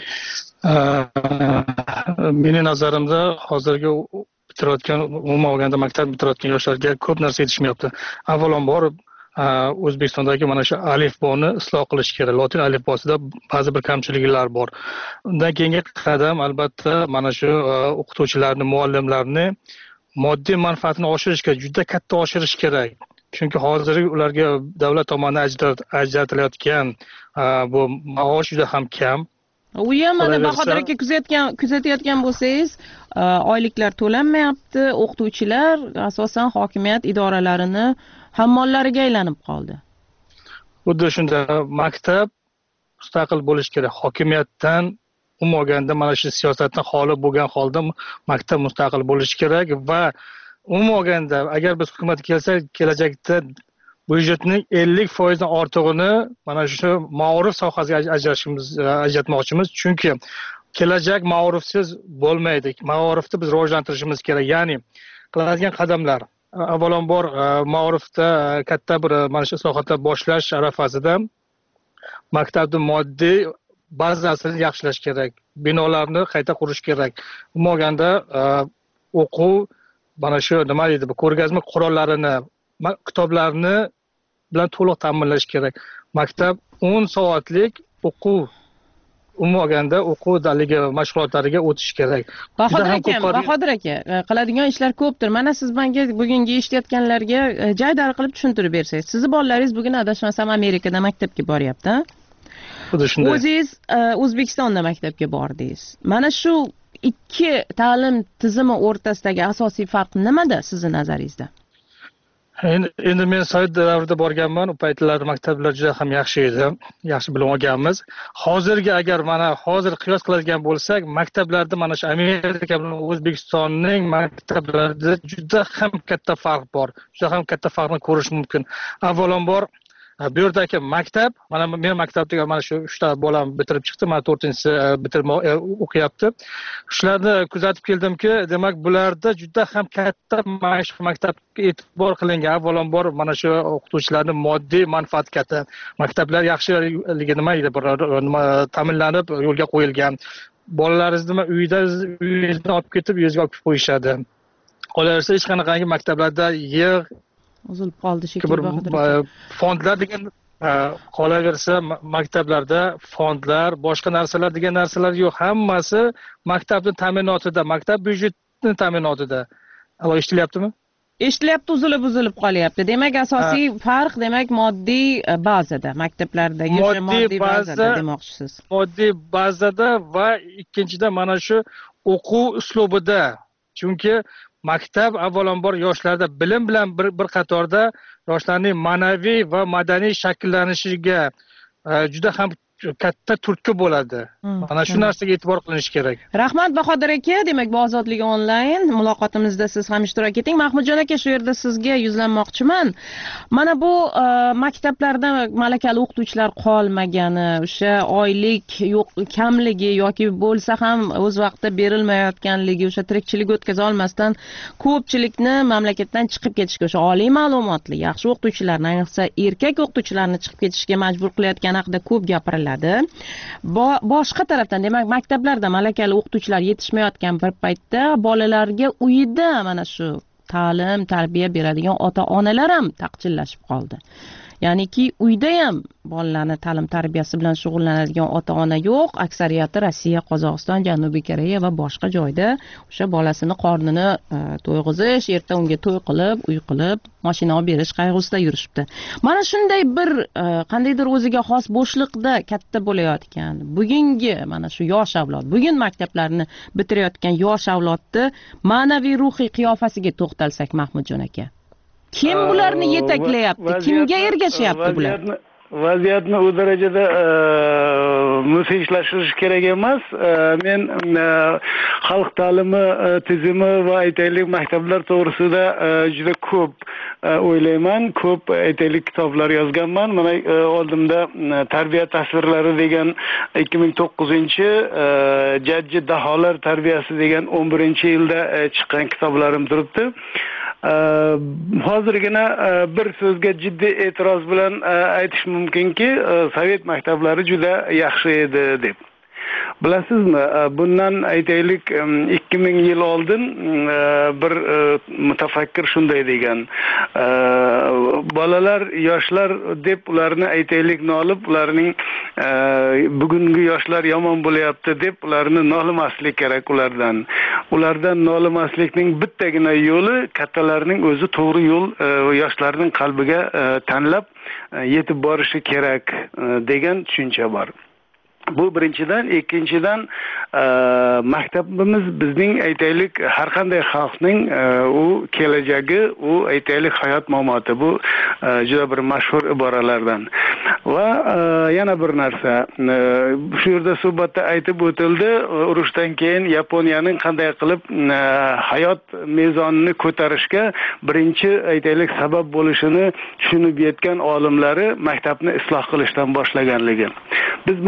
Mening nazarimda hozirgi bitirayotgan, umuman olganda maktab bitirayotgan yoshlarga ko'p narsa yetishmayapti. Avvalambor O'zbekistondagi mana shu alifboni isloh qilish kerak. Lotin alifbosida ba'zi bir kamchiliklar bor. Undan keyingi qadam albatta mana shu o'qituvchilarni, muallimlarni moddiy manfaatini oshirish kerak, juda katta oshirish kerak. Chunki hozir ularga davlat tomonidan ajratilayotgan bu maosh juda ham kam.
U ham mana Bahodir aka kuzatgan kuzatayotgan bo'lsangiz, oyliklar to'lanmayapti, o'qituvchilar asosan hokimiyat idoralarini hammonlariga aylanib qoldi.
Xuddi shunda maktab mustaqil bo'lish kerak. Hokimiyatdan umuman olganda mana shu siyosatdan xoli bo'lgan holda maktab mustaqil bo'lishi kerak va umuman olganda agar biz hukumatga kelsak, kelajakda byudjetning ellik foiz dan ortig'ini mana shu ma'orif sohasiga ajratishimiz ajratmoqchimiz. Chunki kelajak ma'orifsiz bo'lmaydi. Ma'orifni biz rivojlantirishimiz kerak. Ya'ni qiladigan qadamlar avvalambor ma'orifda katta bir mana shu islohotlar boshlash arafasida maktabning moddiy bazasini yaxshilash kerak. Binolarni qayta qurish kerak. Umuman olganda o'quv mana shu nima deydi, bu ko'rgazma qurollarini kitoblarni bilan to'liq ta'minlash kerak. Maktab o'n soatlik o'quv umuman olganda o'quv daligi mashg'ulotlariga o'tish kerak.
Bahodir aka, Bahodir aka, qiladigan ishlar ko'pdir. Mana siz menga bugungi eshitayotganlarga jaydari qilib tushuntirib bersangiz. Sizni bolalaringiz bugun adashmasam Amerikada maktabga boryapti.
Xuddi shunday.
O'zingiz O'zbekistonda maktabga bordingiz. Mana shu ikki ta'lim tizimi o'rtasidagi asosiy farq nimada sizni nazaringizda?
Endi, endi men Sovet davrida borganman. U paytlar maktablar juda ham yaxshi edi. Yaxshi bilim olganmiz. Hozirgi agar mana hozir qiyos qiladigan bo'lsak, maktablarda mana shu Amerika bilan O'zbekistonning maktablarida juda ham katta farq bor. Juda ham katta farqni ko'rish mumkin. Avvalambor bu yerdagi maktab, mana men maktabda mana shu uchta bolam bitirib chiqdi, mana to'rtinchisi bitirib o'qiyapti. Shularni kuzatib keldimki, demak bularda juda ham katta mashq maktabga e'tibor qilingan. Avvalambor mana shu o'qituvchilarning moddiy manfaati katta. Maktablar yaxshiligi nima edi, nima ta'minlanib yo'lga qo'yilgan. Bolalaringizni nima uyda uyingizdan olib ketib, uyingizga olib qo'yishadi. Qolaversa hech qanaqangi maktablarda yer
uzilib qoldi shekilli.
Fondlar degan qolaversa maktablarda fondlar, boshqa narsalar degan narsalar yo'q. Hammasi maktabning ta'minotida, maktab byudjetining ta'minotida. Alo, eshitilyaptimi?
Eshitilyapti, uzilib-uzilib qolyapti. Demak, asosiy farq demak moddiy bazada, maktablardagi o'sha moddiy bazada demoqchisiz.
Moddiy bazada va ikkinchidan mana shu o'quv uslubida. Chunki maktab avvalambor yoshlarda bilim bilan bir bir qatorda yoshlarning ma'naviy va madaniy shakllanishiga juda ham katta turtki bo'ladi. Mana shu narsaga e'tibor qilinish kerak.
Rahmat Bahodir aka, demak bu Ozodlik onlayn muloqotimizda siz ham ishtirok eting. Mahmudjon aka, shu yerda sizga yuzlanmoqchiman. Mana bu maktablarda malakali o'qituvchilar qolmagani, o'sha oylik yo'q kamligi yoki bo'lsa ham o'z vaqtida berilmayotganligi, o'sha tirikchilik o'tkaza olmasdan ko'pchilikni mamlakatdan chiqib ketishga, o'sha oliy ma'lumotli, yaxshi o'qituvchilarni, ayniqsa erkak o'qituvchilarni chiqib ketishga majbur qilayotgani haqida ko'p gapiriladi. Boshqa tarafdan demak maktablarda malakali o'qituvchilar yetishmayotgan bir paytda bolalarga uyida mana shu ta'lim, tarbiya beradigan ota-onalar ham taqchillashib qoldi. Ya'niki uyda ham bolalarni ta'lim tarbiyasi bilan shug'ullanadigan ota-ona yo'q. Aksariyati Rossiya, Qozog'iston, Janubiy Koreya va boshqa joyda o'sha bolasini qornini to'yg'izish, erta unga to'y qilib, uy qilib, mashina olib berish qayg'usida yurishibdi. Mana shunday bir qandaydir o'ziga xos bo'shliqda katta bo'layotgan bugungi mana shu yosh avlod, bugun maktablarni bitirayotgan yosh avlodni ma'naviy ruhiy qiyofasiga to'xtalsak, Mahmudjon aka. Kim bularni yetaklayapti? Kimga ergashyapti bular?
Vaziyatni u darajada muzeylashtirish kerak emas. Men xalq ta'limi tizimi va aytaylik maktablar to'g'risida juda ko'p o'ylayman, ko'p aytaylik kitoblar yozganman. Mana oldimda tarbiya tasvirlari degan ikki ming to'qqizinchi jajji daholar tarbiyasi degan o'n birinchi yilda chiqqan kitoblarim turibdi. Hozirgina bir so'zga jiddiy e'tiroz bilan aytish mumkinki, Sovet maktablari juda yaxshi edi deb. Bilasizmi, bundan aytaylik ikki ming yil oldin bir mutafakkir shunday degan. Bolalar, yoshlar deb ularni aytaylik nolib, ularning bugungi yoshlar yomon bo'layapti deb ularni nolimaslik kerak ulardan. Ulardan nolimaslikning bittagina yo'li kattalarning o'zi to'g'ri yo'l yoshlarning qalbiga tanlab yetib borishi kerak degan tushuncha bor. Bu birinchidan, ikkinchidan maktabimiz bizning aytaylik har qanday xalqning u kelajagi, u aytaylik hayot mamoti. Bu juda bir mashhur iboralardan. Va yana bir narsa, shu yerda suhbatda aytib o'tildi, urushdan keyin Yaponiyaning qanday qilib hayot mezonini ko'tarishga birinchi aytaylik sabab bo'lishini tushunib yetgan olimlari maktabni isloh qilishdan boshlaganligi. Biz maktabni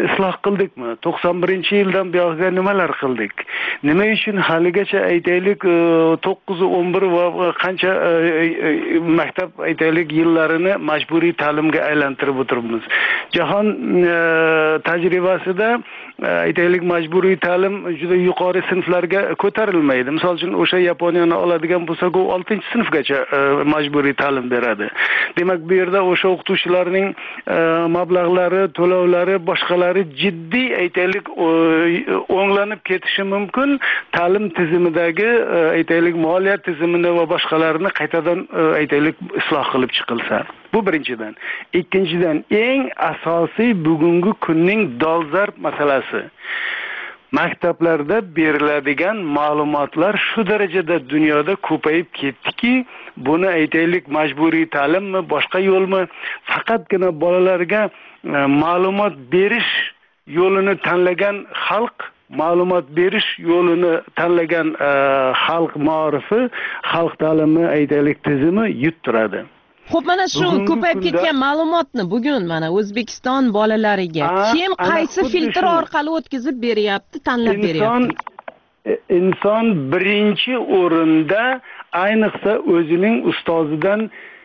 isloh qildikmi? to'qson birinchi yildan buyog'iga nimalar qildik? Nima uchun haligacha aytaylik to'qqiz o'n bir va qancha maktab aytaylik yillarini majburiy ta'limga aylantirib o'tiribmiz. Jahon tajribasida aytaylik majburiy ta'lim juda yuqori sinflarga ko'tarilmaydi. Misol uchun o'sha Yaponiyani oladigan bo'lsak, u oltinchi sinfgacha majburiy ta'lim beradi. Demak, bu yerda o'sha o'qituvchilarning mablag'lari, to'lovlari, boshqalari jiddiy aytaylik o'nglanib ketishi mumkin. Ta'lim tizimidagi aytaylik moliya tizimini va boshqalarini qaytadan aytaylik isloh qilib chiqilsa. Bu birinchidan. Ikkinchidan, eng asosiy bugungi kunning dolzarb masalasi. Maktablarda beriladigan ma'lumotlar shu darajada dunyoda ko'payib ketdiki, buni aytaylik majburiy ta'limmi, boshqa yo'lmi, faqatgina bolalarga ma'lumot berish yo'lini tanlagan xalq, ma'lumot berish yo'lini tanlagan xalq ma'rifi, xalq ta'limi aytaylik tizimi yuttiradi.
Xo'p, mana shu ko'payib ketgan ma'lumotni bugun mana O'zbekiston bolalariga kim qaysi filtr orqali o'tkazib beryapti, tanlab beryapti?
Inson birinchi o'rinda ayniqsa o'zining ustozidan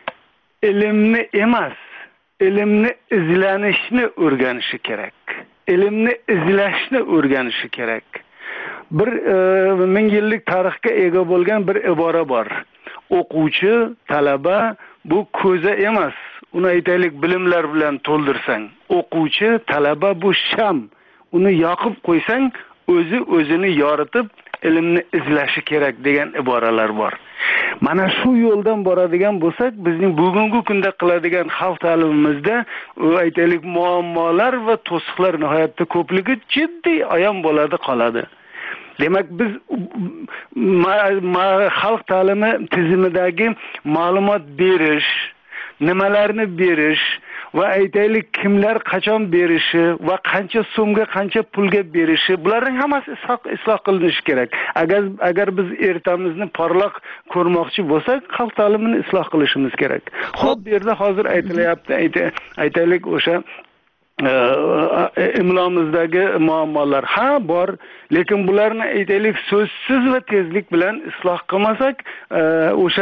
ilmni emas, ilmni izlanishni o'rganishi kerak. Ilmni izlashni o'rganishi kerak. Bir ming yillik tarixga ega bo'lgan bir ibora bor. O'quvchi, talaba bu ko'za emas. Uni aytaylik bilimlar bilan to'ldirsang, o'quvchi, talaba bu sham. Uni yoqib qo'ysang, o'zi o'zini yoritib ilmni izlashi kerak degan iboralar bor. Mana shu yo'ldan boradigan bo'lsak, bizning bugungi kunda qiladigan xalq ta'limimizda aytaylik muammolar va to'siqlar nihoyatda ko'pligi jiddiy ayon bo'ladi, qoladi. Demak, biz xalq ta'limi tizimidagi ma'lumot berish, nimalarni berish va aytaylik kimlar qachon berishi va qancha so'mga, qancha pulga berishi, bularning hammasi isloh qilinishi kerak. Agar agar biz ertamizni porloq ko'rmoqchi bo'lsak, xalq ta'limini isloh qilishimiz kerak. Xo'p, bu yerda hozir aytilyapti, aytaylik o'sha imlomizdagi muammolar ha bor, lekin bularni aytaylik so'zsiz va tezlik bilan isloh qilmasak, o'sha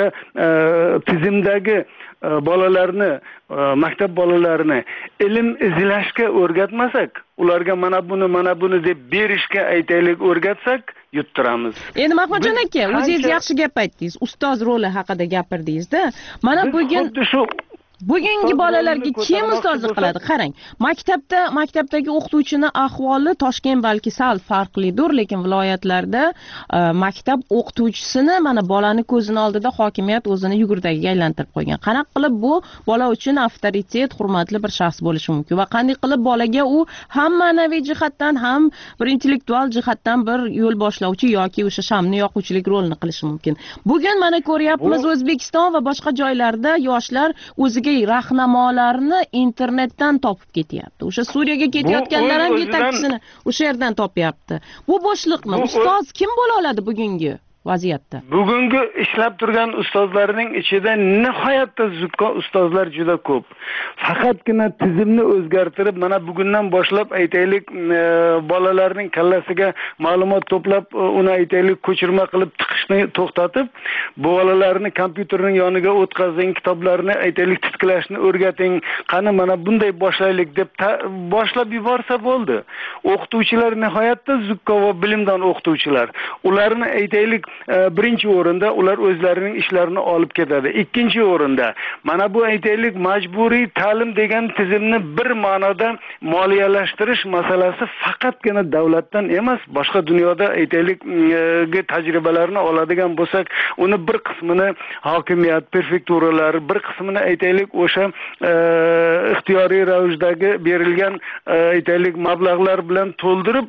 tizimdagi bolalarni, maktab bolalarini ilm izlashga o'rgatmasak, ularga mana buni, mana buni deb berishga aytaylik o'rgatsak, yuttiramiz.
Endi Mahmadjon aka, o'zingiz yaxshi gap aytdingiz, ustoz roli haqida gapirdingiz-da. Mana bugun bugungi bolalarga kim ustozlik qiladi? Qarang, maktabda, maktabdagi o'qituvchini ahvoli Toshkent balki sal farqlidir, lekin viloyatlarda maktab o'qituvchisini mana bolani ko'zini oldida hokimiyat o'zini yugurdagiga aylantirib qo'ygan. Qanaqa qilib bu bola uchun avtoritet, hurmatli bir shaxs bo'lishi mumkin va qanday qilib bolaga u ham ma'naviy jihatdan, ham bir intellektual jihatdan bir yo'l boshlovchi yoki o'sha shamni yoquvchilik rolini qilishi mumkin. Bugun mana ko'ryapmiz, O'zbekiston va boshqa joylarda yoshlar o'ziga rahnamolarni internetdan topib ketyapti. O'sha Suriyaga ketayotganlar ham yetakchisini o'sha yerdan topyapti. Bu bo'shliqmi? Ustoz kim bo'la oladi bugungi vaziyatda?
Bugungi ishlab turgan ustozlarning ichida nihoyatda zukko ustozlar juda ko'p. Faqatgina tizimni o'zgartirib, mana bugundan boshlab aytaylik bolalarning kallasiga ma'lumot to'plab, uni aytaylik ko'chirma qilib tiqishni to'xtatib, bolalarni kompyuterning yoniga o'tkazing, kitoblarni aytaylik titkilashni o'rgating, qani mana bunday boshlaylik deb boshlab yuborsa bo'ldi. O'qituvchilar nihoyatda zukko va bilimdon o'qituvchilar. Ularni aytaylik birinchi o'rinda ular o'zlarining ishlarini olib ketadi. Ikkinchi o'rinda mana bu aytaylik majburiy ta'lim degan tizimni bir ma'noda moliyalashtirish masalasi faqatgina davlatdan emas, boshqa dunyoda aytaylik tajribalarni oladigan bo'lsak, uni bir qismini hokimiyat, prefekturalar, bir qismini aytaylik o'sha ixtiyoriy ravishdagi berilgan aytaylik mablag'lar bilan to'ldirib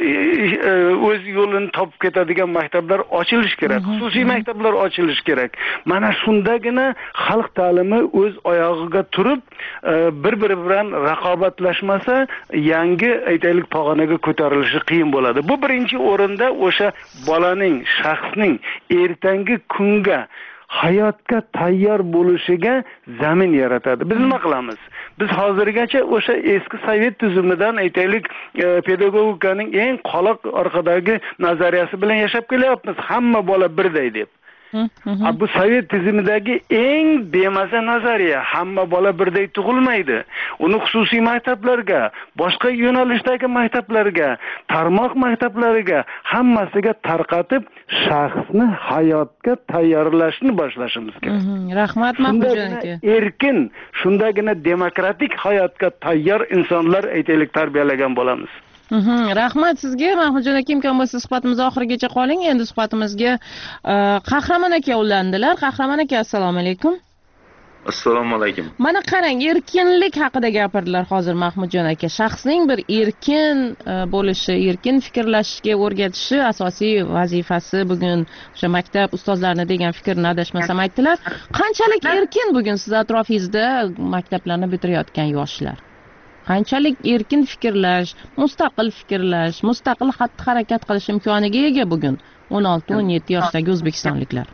o'z yo'lini topib ketadigan maktablar ochilish kerak. Xususiy maktablar ochilish kerak. Mana shundagina xalq ta'limi o'z oyog'iga turib, bir-biri bilan raqobatlashmasa, yangi aytaylik pog'onaga ko'tarilishi qiyin bo'ladi. Bu birinchi o'rinda o'sha bolaning, shaxsning ertangi kunga hayotga tayyor bo'lishiga zamin yaratadi. Biz nima qilamiz? Biz hozirgacha o'sha eski sovet tuzumidan aytaylik, pedagogikaning eng qoloq orqadagi nazariyasi bilan yashab kelyapmiz. Hamma bola birday deb. Bu sovet tizimidagi eng bemaza nazariya, hamma bola birday tug'ilmaydi. Uni xususiy maktablarga, boshqa yo'nalishdagi maktablarga, tarmoq maktablariga hammasiga tarqatib, shaxsni hayotga tayyorlashni boshlashimiz kerak.
Rahmat Mahmudjon aka.
Erkin, shundagina demokratik hayotga tayyor insonlar aytaylik tarbiyalagan bo'lamiz.
Rahmat sizga Mahmudjon aka, imkon bo'lsa suhbatimiz oxirigacha qoling. Endi suhbatimizga Qahramon aka ulandilar. Qahramon aka, assalomu alaykum.
Assalomu alaykum.
Mana qarang, erkinlik haqida gapirdilar hozir Mahmudjon aka. Shaxsning bir erkin bo'lishi, erkin fikrlashga o'rgatishi asosiy vazifasi bugun o'sha maktab ustozlarini degan fikrni adashmasam aytdilar. Qanchalik erkin bugun siz atrofingizda maktablarni bitirayotgan yoshlar? Qanchalik erkin fikrlash, mustaqil fikrlash, mustaqil xatti-harakat qilish imkoniga ega bugun o'n olti o'n yetti yoshdagi o'zbekistonliklar?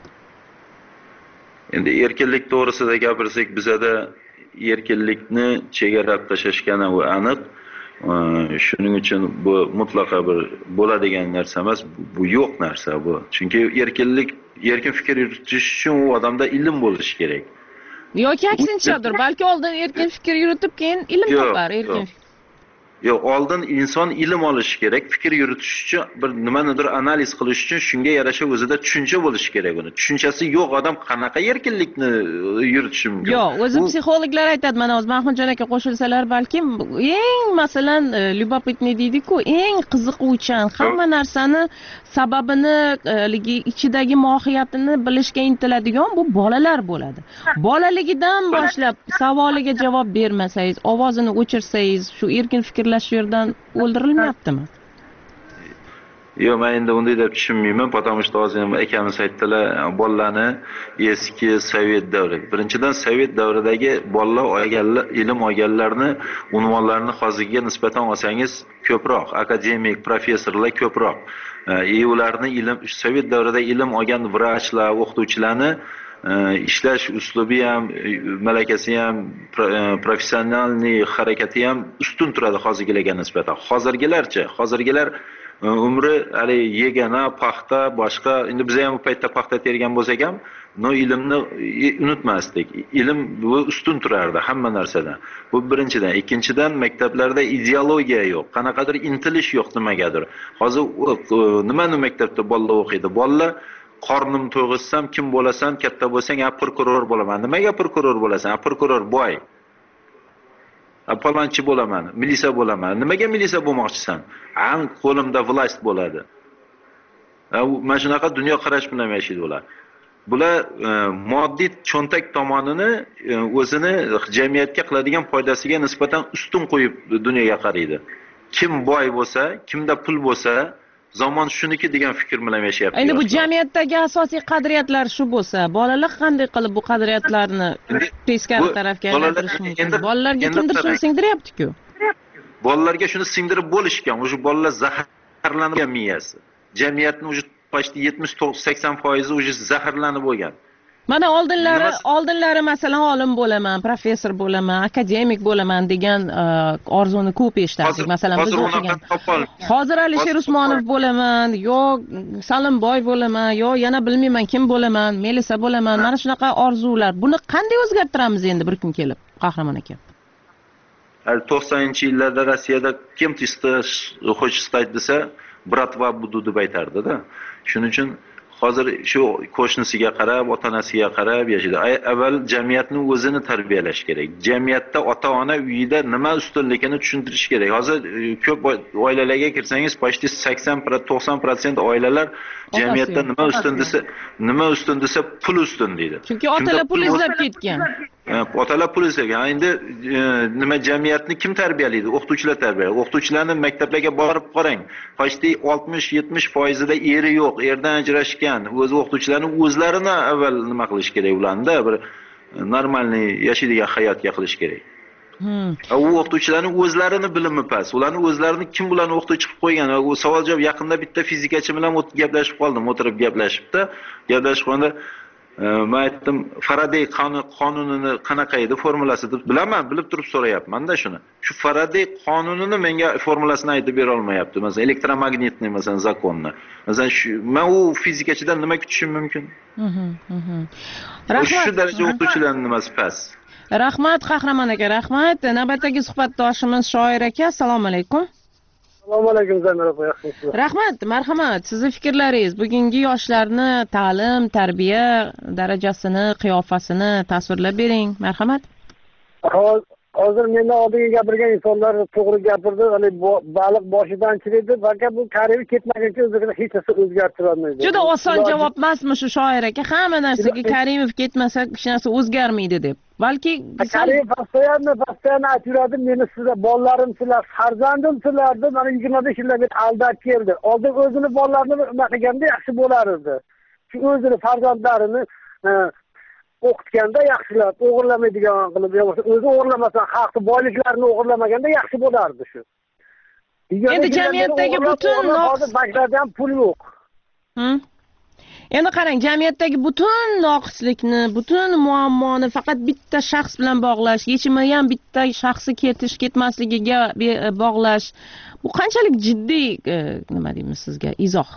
Endi erkinlik to'g'risida gapirsak, bizada erkinlikni chegaralab tashlashgani u aniq. Shuning uchun bu mutlaqo bir bo'ladigan narsa emas, bu yo'q narsa bu. Chunki erkinlik, erkin fikr yuritish uchun u odamda ilm bo'lishi kerak.
Yoki aksinchadir, balki oldin erkin fikr yuritib, keyin ilm topar, erkin.
Yo'q, oldin inson ilm olishi kerak, fikr yuritish uchun, bir nimanidir analiz qilish uchun shunga yarasha o'zida tushuncha bo'lishi kerak uni. Tushunchasi yo'q odam qanaqa erkinlikni yuritishi mumkin?
Yo'q, o'zi psixologlar aytadi, mana o'zi Mahmudjon aka qo'shilsalar, balkim eng masalan lyubopitniy deydi-ku, eng qiziquvchan, hamma narsani sababini, ichidagi mohiyatini bilishga intiladigan bu bolalar bo'ladi. Bolaligidan boshlab savoliga javob bermasangiz, ovozini o'chirsangiz, shu erkin fikrlash yerdan o'ldirilmayaptimi?
Yo'q, men endi unday deb tushunmayman, потому что hozir ham akamiz aytdilar, bolalarni eski sovet davri. Birinchidan sovet davridagi bolalar olganlar, ilm olganlarni unvonlarini hozirga nisbatan olsangiz ko'proq, akademik, professorlar ko'proq. E ularni ilm sovet davrida ilm olgan vrachlar, o'qituvchilarni ishlash uslubi ham, malakasi ham, professionalniy harakati ham ustun turadi hozirgilarga nisbatan. Hozirgilarcha, hozirgilar umri hali yegana, paxta, boshqa, endi biz ham bu paytda paxta tergan bo'lsak ham, no ilmni unutmasdik. Ilm bu ustun turardi hamma narsadan. Bu birinchidan. Ikkinchidan, maktablarda ideologiya yo'q, qanaqadir intilish yo'q nimagadir. Hozir nimani maktabda bolalar o'qiydi? Bolalar qornim to'g'izsam kim bo'lasan, katta bo'lsang, a prokuror bo'laman. Nimaga prokuror bo'lasan? A prokuror boy. A palonchi bo'laman, milisa bo'laman. Nimaga milisa bo'lmoqchisan? Ang qo'limda vlast bo'ladi. Mana shunaqa dunyo qarash bilan yashaydi ular. Bular moddiy cho'ntak tomonini o'zini jamiyatga qiladigan foydasiga nisbatan ustun qo'yib dunyoga qaraydi. Kim boy bo'lsa, kimda pul bo'lsa, zamon shuniki degan fikr bilan yashayapti.
Endi bu jamiyatdagi asosiy qadriyatlar shu bo'lsa, bolalar qanday qilib bu qadriyatlarni teskari tarafga aylantirish mumkin? Bolalarga kimdir shuni singdiryapti-ku.
Bolalarga shuni singdirib bo'lishgan, o'sha bolalar zaharlangan miyasi. Jamiyatning o'sha почти yetmish sakson foiz o'sha zaharlanib bo'lgan.
Mana oldinlari, oldinlari masalan olim bo'laman, professor bo'laman, akademik bo'laman degan orzuni ko'p eshitardik. Masalan, biz o'qigan. Hozir Alisher Usmonov bo'laman, yo Salimboy bo'laman, yo yana bilmayman kim bo'laman, Melisa bo'laman. Mana shunaqa orzular. Buni qanday o'zgartiramiz endi bir kun kelib, Qahramon aka?
to'qsoninchi yillarda Rossiyada kim хочет стать desa, bratva budu deb aytardi-da. Shuning uchun hozir shu qo'shnisiga qarab, ota-onasiga qarab yashaydi. Avval jamiyatning o'zini tarbiyalash kerak. Jamiyatda ota-ona uyida nima ustunligini tushuntirish kerak. Hozir ko'p oilalarga kirsangiz, почти sakson to'qson foiz oilalar jamiyatda nima ustun desa, nima ustun desa pul ustun deydi.
Chunki otalar pul izlab ketgan.
Otalar pul izlagan. Endi nima jamiyatni kim tarbiyalaydi? O'qituvchilar tarbiyalaydi. O'qituvchilarning maktablarga borib qarang. почти oltmish yetmish foizida eri yo'q, erdan ajrashgan. O'z o'qituvchilarning o'zlarini avval nima qilish kerak ularni, bir normalniy yashaydigan hayotga qilish kerak.
Hmm.
U o'qituvchilarning o'zlarini bilimi past. Ularning o'zlarini kim bularni o'qituvchi qilib qo'ygan? U savol javob yaqinda bitta fizikachi bilan gaplashib qoldim, o'tirib gaplashibdi. Gaplashib qolganda Men aytdim, Faraday qonunini qanaqa edi, formulasi deb bilaman, bilib turib so'rayapman-da shuni. Shu Faraday qonunini menga formulasini aytib bera olmayapti. Masalan, elektromagnitniy masalan zakonni. Masalan, shu men u fizikachidan nima kutishim mumkin?
Rahmat.
Shu daraja o'qituvchilarning nimasi past.
Rahmat Qahramon aka, rahmat. Navbatdagi suhbatdoshimiz Shoir aka, assalomu alaykum.
Assalomu alaykum Zamir opa, yaxshimisiz?
Rahmat, marhamat. Sizning fikrlaringiz bugungi yoshlarni ta'lim, tarbiya darajasini, qiyofasini tasvirlab bering. Marhamat.
Hozir mendan oldinga gapirgan insonlar to'g'ri gapirdi. Hali baliq boshidan chiriydi, balki bu Karimov ketmaguncha o'zini hech narsa o'zgartira olmaydi.
Juda oson javob emasmi shu Shoir aka? Hamma narsaga Karimov ketmasa hech narsa o'zgarmaydi deb. Balki
Karimov postoyanno postoyanno aytadi, meni sizlar bolalarim sizlar, farzandim sizlar deb mana yigirma besh yildan beri aldab keldi. Oldin o'zini bolalarini nima qilganda yaxshi bo'lar edi. Shu o'zini farzandlarini o'qitganda yaxshilab, o'g'irlamaydigan qilib, yo'qsa o'zi o'g'irlamasa, xalqning boyliklarini o'g'irlamaganda yaxshi bo'lardi shu.
Endi jamiyatdagi butun
hozir banklarda ham pul yo'q.
Endi qarang, jamiyatdagi butun noqislikni, butun muammoni faqat bitta shaxs bilan bog'lash, yechimi ham bitta shaxsi ketish, ketmasligiga bog'lash. Bu qanchalik jiddiy, nima deymiz sizga, izoh?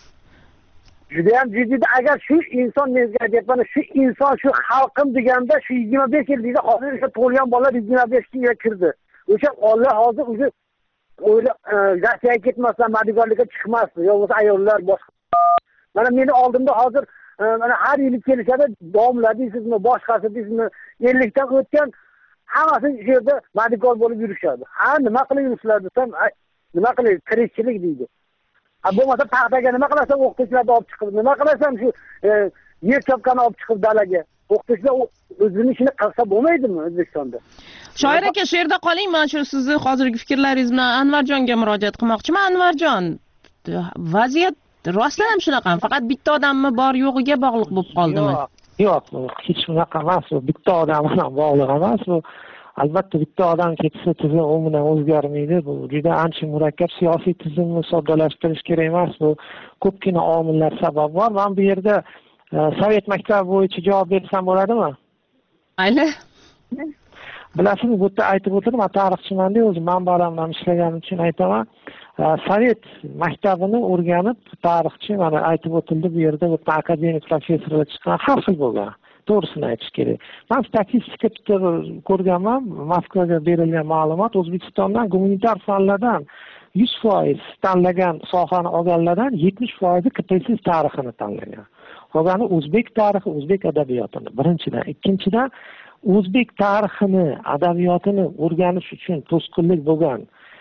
Juda ham jiddiy. Agar shu inson menga aytayapman, shu inson shu xalqim deganda shu yigirma besh yil deydi, hozir o'sha tug'ilgan bolalar yigirma besh yilga kirdi. O'sha Alloh hozir o'zi o'ylab Rossiyaga ketmasdan madikorlikka chiqmasdi, yo'qsa ayollar boshqa. Mana meni oldimda hozir mana har yili kelishadi, domla deysizmi, boshqasi deysizmi, ellikdan o'tgan hammasi shu yerda madikor bo'lib yurishadi. Ha, nima qilib yurishlar desam, nima qilay, tirikchilik deydi. Ha, bo'lmasa paxtaga nima qilasan, o'qituvchilarni olib chiqib, nima qilasan shu yer chopqani olib chiqib dalaga. O'qituvchilar o'zining ishini qilsa bo'lmaydimi O'zbekistonda?
Shoir aka, shu yerda qoling, men shu sizni hozirgi fikrlaringiz bilan Anvarjonga murojaat qilmoqchiman. Anvarjon, vaziyat rostdan ham shunaqa, faqat bitta odammi bor yo'g'iga bog'liq bo'lib qoldimi?
Yo'q, hech shunaqa emas. Bu bitta odam bilan bog'liq emas. Bu albatta bitta odam ketsa tizim umuman o'zgarmaydi. Bu juda ancha murakkab, siyosiy tizimni soddalashtirish kerak emas. Bu ko'pgina omillar sabab bor. Men bu yerda Sovet maktabi bo'yicha javob bersam bo'ladimi?
Mayli.
Bilasizmi, bu yerda aytib o'tirdim, men tarixchiman-da, o'zim manbalar bilan ishlaganim uchun aytaman. Sovet maktabini o'rganib, tarixchi mana aytib o'tildi, bu yerda bu akademik professorlar chiqqan, har xil bo'lgan. To'g'risini aytish kerak. Men statistika bitta ko'rganman, Moskvaga berilgan ma'lumot, O'zbekistondan gumanitar fanlardan yuz foiz tanlagan sohani olganlardan yetmish foizi K P S S tarixini tanlagan. Qolgani o'zbek tarixi, o'zbek adabiyotini. Birinchidan, ikkinchidan o'zbek tarixini, adabiyotini o'rganish uchun to'sqinlik bo'lgan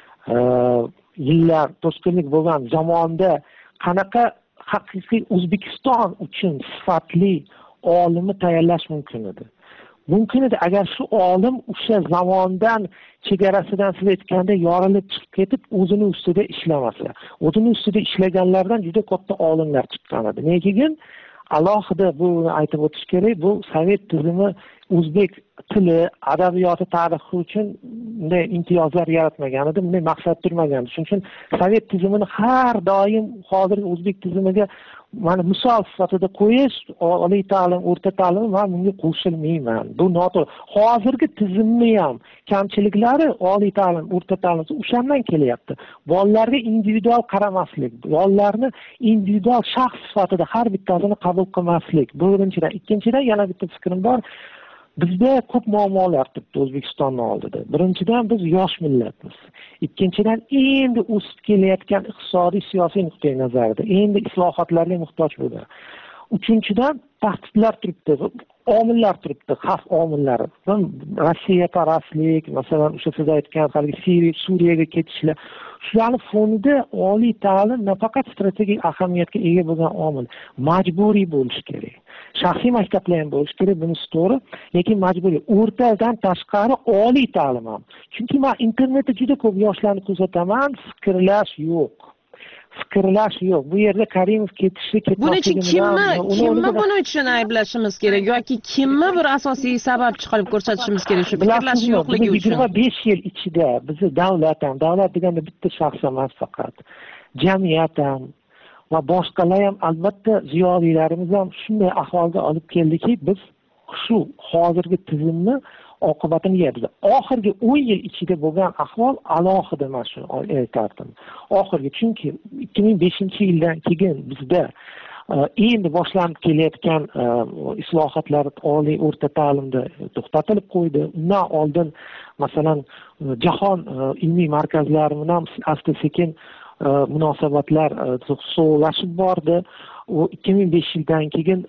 yillar, to'sqinlik bo'lgan zamonda qanaqa haqiqiy O'zbekiston uchun sifatli olimni tayyorlash mumkin edi. Mumkin edi agar shu olim o'sha zamondan chegarasidan siz aytganda yorilib chiqib ketib, o'zini ustida ishlamasa. O'zini ustida ishlaganlardan juda katta olimlar chiqqan edi. Negaki alohida bu aytib o'tish kerak, bu Sovet tizimi o'zbek tili, adabiyoti, tarixi uchun bunday imtiyozlar yaratmagan edi, bunday maqsad turmagan edi. Shuning uchun Sovet tizimini har doim hozirgi o'zbek tizimiga mana misol sifatida qo'yish, oliy ta'lim, o'rta ta'lim, men bunga qo'shilmayman. Bu noto'g'ri. Hozirgi tizimni ham kamchiliklari oliy ta'lim, o'rta ta'lim o'shandan kelyapti. Bolalarga individual qaramaslik, bolalarni individual shaxs sifatida har bittasini qabul qilmaslik. Bu birinchidan. Ikkinchidan yana bitta fikrim bor. Bizda ko'p muammolar turibdi O'zbekistonning oldida. Birinchidan biz yosh millatmiz. Ikkinchidan endi o'sib kelayotgan iqtisodiy siyosiy nuqtai nazarda endi islohotlarga muhtoj bo'ladi. Uchinchidan tahdidlar turibdi, omillar turibdi, xavf omillari. Rossiya parastlik, masalan, o'sha siz aytgan haligi Suriyaga ketishlar. Shularning fonida oliy ta'lim nafaqat strategik ahamiyatga ega bo'lgan omil, majburiy bo'lishi kerak. Shaxsiy maktablar ham bo'lishi kerak, bunisi to'g'ri, lekin majburiy. O'rtadan tashqari oliy ta'lim ham. Chunki men internetda juda ko'p yoshlarni kuzataman, fikrlash yo'q. Fikrlash yo'q. Bu yerda Karimov ketishi, ketmasligi.
Buning uchun kimni, kimni buning uchun ayblashimiz kerak yoki kimni bir asosiy sabab chiqarib ko'rsatishimiz kerak shu fikrlash yo'qligi uchun?
yigirma besh yil ichida bizni davlat ham, davlat deganda bitta shaxs emas faqat, jamiyat ham, va boshqalar ham albatta ziyolilarimiz ham shunday ahvolga olib keldiki, biz shu hozirgi tizimni oqibatini yeyapmiz. Oxirgi o'n yil ichida bo'lgan ahvol alohida, men shuni aytardim. Oxirgi, chunki ikki ming beshinchi yildan keyin bizda endi boshlanib kelayotgan islohotlar oliy o'rta ta'limda to'xtatilib qo'ydi. Undan oldin masalan jahon ilmiy markazlari bilan asta sekin munosabatlar so'lashib bordi. U ikki ming besh yildan keyin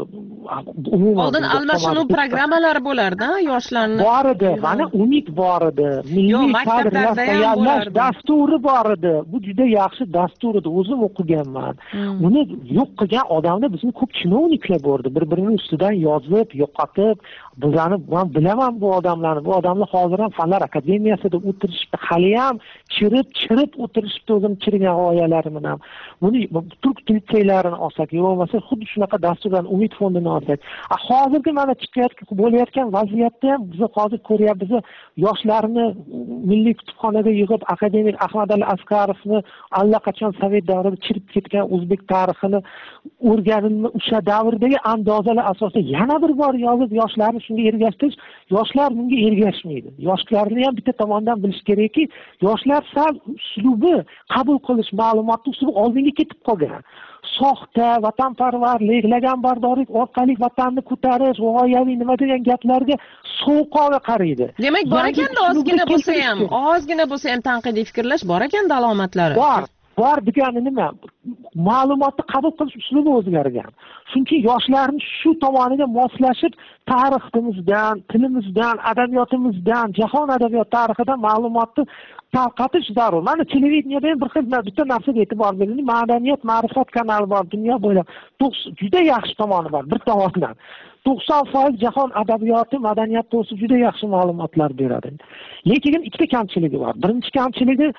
umuman
oldin almashinuv programmalari bo'lardi, yoshlarni
bor edi, mana umid bor edi, milliy kadrlar tayyorlash dasturi bor edi. Bu juda yaxshi dastur edi, o'zim o'qiganman. Uni yo'q qilgan odamlar bizni ko'p chinovniklar bo'ldi, bir-birini ustidan yozib, yo'qotib, bizani men bilaman bu odamlarni. Bu odamlar hozir ham Fanlar akademiyasida o'tirishibdi, hali ham chirib-chirib o'tirishibdi o'zim chirigan g'oyalarim bilan. Buni turk litseylarini olsak, yo'lmasa xuddi shunaqa dasturlarni Umid fondini olsak. Hozirgi mana chiqayotgan bo'layotgan vaziyatda ham biz hozir ko'ryapmiz, yoshlarni milliy kutubxonaga yig'ib akademik Ahmadali Askarovni allaqachon sovet davrida chirib ketgan o'zbek tarixini o'rganilma o'sha davrdagi andozalar asosida yana bir bor yozib yoshlarni shunga ergashtirish, yoshlar bunga ergashmaydi. Yoshlarni ham bitta tomondan bilish kerakki, yoshlar sal uslubi qabul qilish, ma'lumotni uslubi oldinga ketib qolgan. Soxta, vatanparvarlik, laganbardorlik orqali vatanni ko'tarish, g'oyaviy nima degan gaplarga sovuqroq qaraydi.
Demak, bor ekanda ozgina bo'lsa ham, ozgina bo'lsa ham tanqidiy fikrlash bor ekanda alomatlari.
Bor. Bor degani nima? Ma'lumotni qabul qilish uslubi o'zgargan. Chunki yoshlarni shu tomoniga moslashib, tariximizdan, tilimizdan, adabiyotimizdan, jahon adabiyot tarixidan ma'lumotni tarqatish zarur. Mana televideniyada ham bir xil bitta narsaga e'tibor bering. Madaniyat, ma'rifat kanali bor dunyo bo'ylab. Juda yaxshi tomoni bor bir tomondan. to'qson foiz jahon adabiyoti, madaniyat to'g'risida juda yaxshi ma'lumotlar beradi. Lekin ikkita kamchiligi bor. Birinchi kamchiligi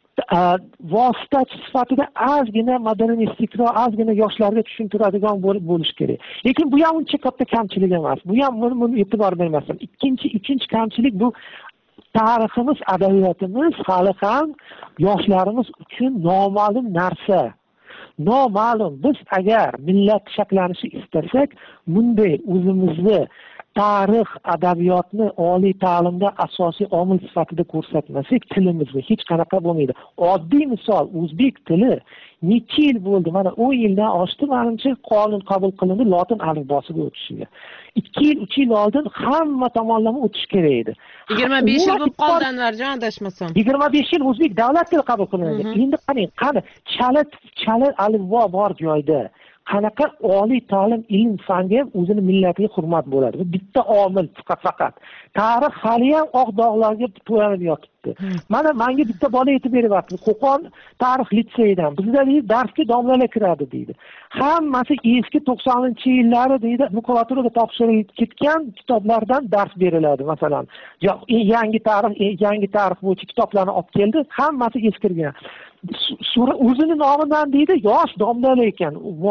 vositachi sifatida ozgina modernistikroq, ozgina yoshlarga tushuntiradigan bo'lib bo'lish kerak. Lekin bu ham uncha katta kamchilik emas. Bu ham buni e'tibor bermasdan. Ikkinchi, uchinchi kamchilik bu tariximiz, adabiyotimiz hali ham yoshlarimiz uchun noma'lum narsa. Noma'lum. Biz agar millat shakllanishni istasak, bunday o'zimizni tarix, adabiyotni oliy ta'limda asosiy omil sifatida ko'rsatmasak, tilimizni hech qanaqa bo'lmaydi. Oddiy misol, o'zbek tili necha yil bo'ldi? Mana o'n yildan oshdi, menimcha qonun qabul qilindi lotin alifbosiga o'tishiga. ikki yil, uch yil oldin hamma tomonlama o'tish kerak edi.
yigirma besh yil bo'lib qoldi Anvarjon, adashmasam.
yigirma besh yil o'zbek davlat tili qabul qilindi. Endi qarang, qani chala chala alifbo bor joyda qanaqa oliy ta'lim, ilm, fanga ham o'zini millatiga hurmat bo'ladi. Bu bitta omil faqat. Tarix hali ham oq dog'larga to'yib yotibdi. Mana menga bitta bola aytib beryapti. Qo'qon tarix litseyidan bizda darsga domlalar kiradi deydi. Hammasi eski to'qsoninchi yillari deydi, prokuraturada topshirilib ketgan kitoblardan dars beriladi, masalan. Yangi tarix, yangi tarix bo'yicha kitoblarni olib keldi, hammasi eskirgan. Sura o'zini nomidan deydi, yosh domlalar ekan.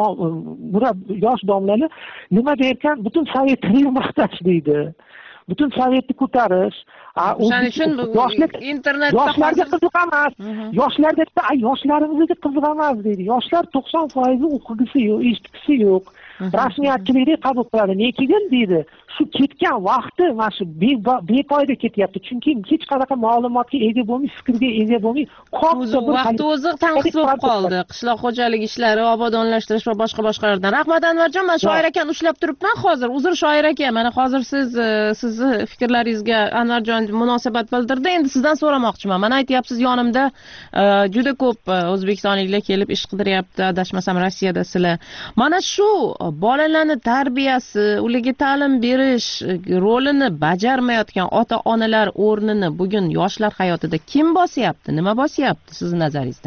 Yosh domlalar nima derkan, butun sovetlarni maqtash deydi. Butun sovetni ko'tarish.
O'shaning uchun internetda
yoshlarga qiziq emas. Yoshlarga yoshlarimizga qiziq emas deydi. Yoshlar to'qson foiz o'qigisi yo'q, eshitgisi yo'q. Rasmiyatchilikni qabul qiladi. Lekin deydi, shu ketgan vaqti mana shu befoyda ketyapti. Chunki hech qanaqa ma'lumotga ega bo'lmay, fikrga ega bo'lmay,
katta bir vaqt o'zi tanqis bo'lib qoldi. Qishloq xo'jaligi ishlari, obodonlashtirish va boshqa boshqalardan. Rahmat Anvarjon, men shoir akani ushlab turibman hozir. Uzr shoir aka, mana hozir siz sizni fikrlaringizga Anvarjon munosabat bildirdi. Endi sizdan so'ramoqchiman. Mana aytyapsiz, yonimda juda ko'p o'zbekistonliklar kelib ish qidiryapti, adashmasam Rossiyada sizlar. Mana shu bolalarning tarbiyasi, ularga ta'lim berish rolini bajarmayotgan ota-onalar o'rnini bugun yoshlar hayotida kim bosyapti? Nima bosyapti sizning nazaringizda?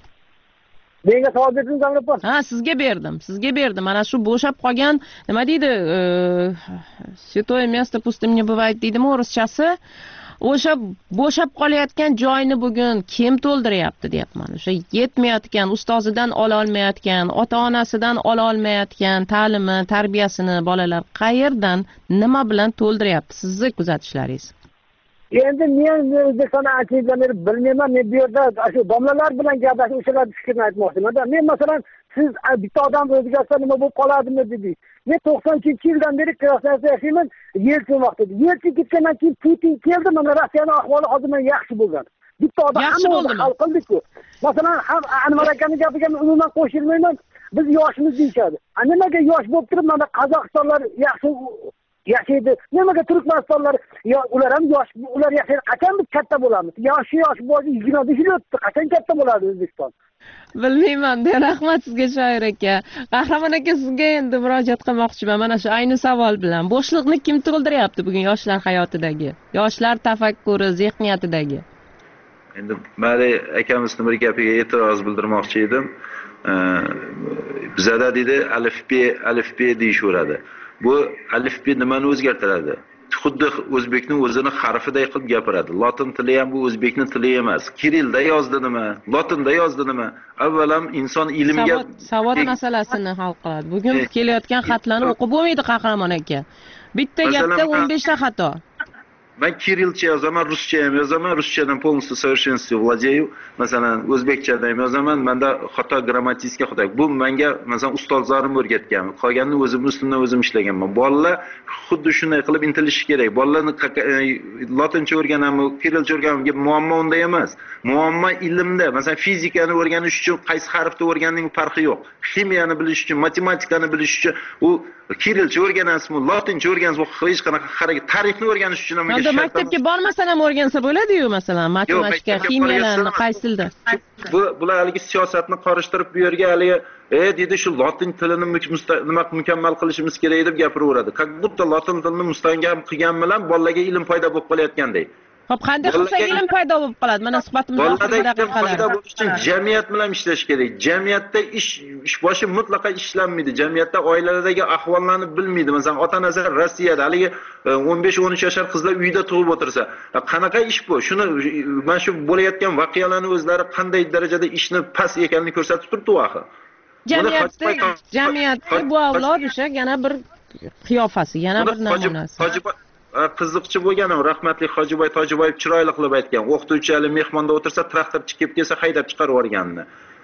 Menga savol berdingiz, Anvarjon?
Ha, sizga berdim. Sizga berdim. Mana shu bo'shab qolgan, nima deydi? Святое место пустым не бывает deydimi o'rischasi? O'sha bo'shab qolayotgan joyni bugun kim to'ldiryapti deyapman. O'sha yetmayotgan, ustozidan ola olmayotgan, ota-onasidan ola olmayotgan ta'limi, tarbiyasini bolalar qayerdan, nima bilan to'ldiryapti sizni kuzatishlaringiz?
Endi men O'zbekiston akademiyasini bilmayman, men bu yerda shu domlalar bilan gaplashib o'shalar fikrni aytmoqchiman. Men masalan siz bitta odam o'zgarsa nima bo'lib qoladimi dedik. Men to'qson ikkinchi yildan beri Krasnoyarda yashayman, Yeltsin vaqtida. Yeltsin ketgandan keyin Putin keldi, mana Rossiyaning ahvoli hozir yaxshi bo'lgan. Bitta odam hamma hal qildik-ku. Masalan, ham Anvar akaning gapiga men umuman qo'shilmayman. Biz yoshmiz deyshadi. Nimaga yosh bo'lib turib mana Qozog'istonlar yaxshi yashaydi. Nimaga Turkmanistonlar yo ular ham yosh, ular yashaydi. Qachon biz katta bo'lamiz? Yoshi yosh bo'ldi, yigirma besh yil o'tdi. Qachon katta bo'ladi O'zbekiston?
Bilmayman, de rahmat sizga Shoir aka. Qahramon aka, sizga endi murojaat qilmoqchiman. Mana shu ayni savol bilan. Bo'shliqni kim to'ldiryapti bugun yoshlar hayotidagi? Yoshlar tafakkuri, zehniyatidagi?
Endi Mali akamizning bir gapiga e'tiroz bildirmoqchi edim. Bizada deydi alifbe, alifbe deyishaveradi. Bu alifbe nimani o'zgartiradi? Xuddi o'zbekning o'zini harfiday qilib gapiradi. Lotin tili ham bu o'zbekning tili emas. Kirillda yozdi nima? Lotinda yozdi nima? Avvalam inson ilmga
savod masalasini hal qiladi. Bugun kelayotgan xatlarni o'qib bo'lmaydi Qahramon aka. Bitta gapda o'n besh ta xato.
Ben Kirillcha yozaman, Ruscha ham yozaman, Ruschadan полностью совершенстве владею. Masalan, O'zbekchada ham yozaman, menda xato grammatik xato. Bu menga masalan ustozlarim o'rgatgan. Qolganini o'zim ustimdan o'zim ishlaganman. Bolalar xuddi shunday qilib intilishi kerak. Bolalarni lotincha o'rganami, kirillcha o'rganami muammo unda emas. Muammo ilmda. Masalan, fizikani o'rganish uchun qaysi harfni o'rganning farqi yo'q. Ximiyani bilish uchun, matematikani bilish uchun u kirillcha o'rganasizmi, lotincha o'rganasizmi, hech qanaqa harakat, tarixni o'rganish uchun ham
Unda maktabga bormasdan ham o'rgansa bo'ladi-yu, masalan, matematika, ximiyalarni qaysi tilda?
Bu bular haligi siyosatni qarishtirib bu yerga haligi e dedi shu lotin tilini nima mukammal qilishimiz kerak deb gapiraveradi. Как будто lotin tilini mustahkam qilgan bilan bolalarga ilm paydo bo'lib qolayotgandek.
Xo'p, qanday qilsa ilm paydo bo'lib qoladi? Mana suhbatimiz oxirida daqiqalar.
Paydo bo'lish uchun jamiyat bilan ishlash kerak. Jamiyatda ish ish boshi mutlaqo ishlanmaydi. Jamiyatda oilalardagi ahvollarni bilmaydi. Masalan, ota-onasi Rossiyada haligi o'n besh o'n uch yoshar qizlar uyda tug'ib o'tirsa, qanaqa ish bu? Shuni mana shu bo'layotgan voqealarning o'zlari qanday darajada ishni past ekanini ko'rsatib turibdi axir.
Jamiyatda jamiyatda bu avlod o'sha yana bir qiyofasi, yana bir namunasi.
Qiziqchi bo'lganim rahmatli Hojiboy Tojiboyev chiroyli qilib aytgan. O'qituvchilar mehmonda o'tirsa, traktorchi kelib kelsa haydab chiqarib yuborganini.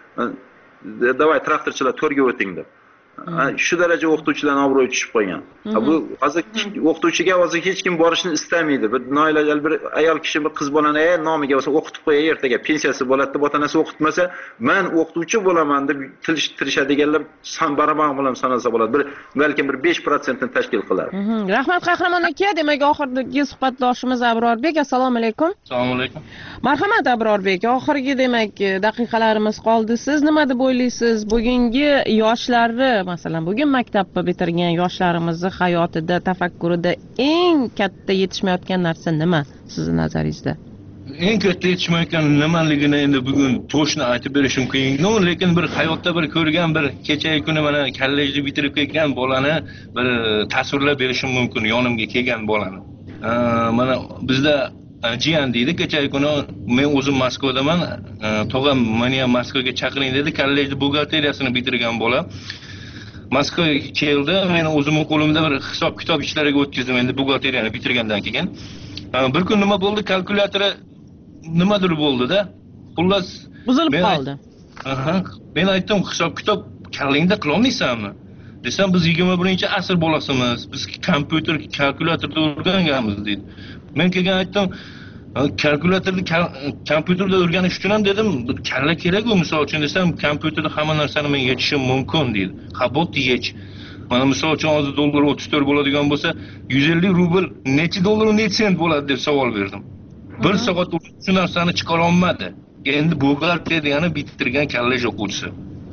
Davay traktorchilar to'rga o'ting deb. Shu daraja o'qituvchilarning obro'yi tushib qolgan. Bu hozir o'qituvchiga hozir hech kim borishni istamaydi. Bir noilajal bir ayol kishi bir qiz bolani "Ey, nomiga bo'lsa o'qitib qo'yay, ertaga pensiyasi bo'ladi" deb ota-onasi o'qitmasa, "Men o'qituvchi bo'laman" deb tirishadiganlar son barabar bilan sanalsa bo'ladi. Bir balkim bir besh foiz ni tashkil qiladi.
Rahmat Qahramon aka, demak oxirdagi suhbatdoshimiz Abrorbek, assalomu alaykum.
Assalomu alaykum.
Marhamat Abrorbek, oxirgi demak daqiqalarimiz qoldi. Siz nima deb o'ylaysiz? Bugungi yoshlarni, masalan, bugun maktabni bitirgan yoshlarimizni hayotida, tafakkurida eng katta yetishmayotgan narsa nima sizning nazaringizda?
Eng katta yetishmayotgan nimaligini endi bugun to'shni aytib berishim qiyin. No, lekin bir hayotda bir ko'rgan bir kechagi kuni mana kollejni bitirib ketgan bolani bir tasvirlab berishim mumkin, yonimga kelgan bolani. Mana bizda jiyan deydi, kechagi kuni men o'zim Moskvadaman, tog'am meni ham Moskvaga chaqiring dedi, kollejni buxgalteriyasini bitirgan bola. Moskvaga keldi, men o'zimning qo'limda bir hisob kitob ishlariga o'tkazdim endi buxgalteriyani bitirgandan keyin. Bir kun nima bo'ldi? Kalkulyatori nimadir bo'ldi-da. Xullas
buzilib qoldi.
Aha, men aytdim, hisob kitob kallingda qila olmaysanmi? Desam, biz yigirma birinchi asr bolasimiz. Biz kompyuter, kalkulyatorda o'rganganmiz dedi. Men kelgan aytdim, kalkulyatorni kompyuterda o'rganish uchun ham dedim, kalla kerak-ku, misol uchun desam, kompyuterda hamma narsani men yechishim mumkin dedi. Ha, bo'pti, yech. Mana misol uchun hozir dollar o'ttiz to'rt bo'ladigan bo'lsa, yuz ellik rubl necha dollar, necha sent bo'ladi deb savol berdim. Bir soat shu narsani chiqara olmadi. Endi buxgalteriyani bitirgan kollej o'quvchisi.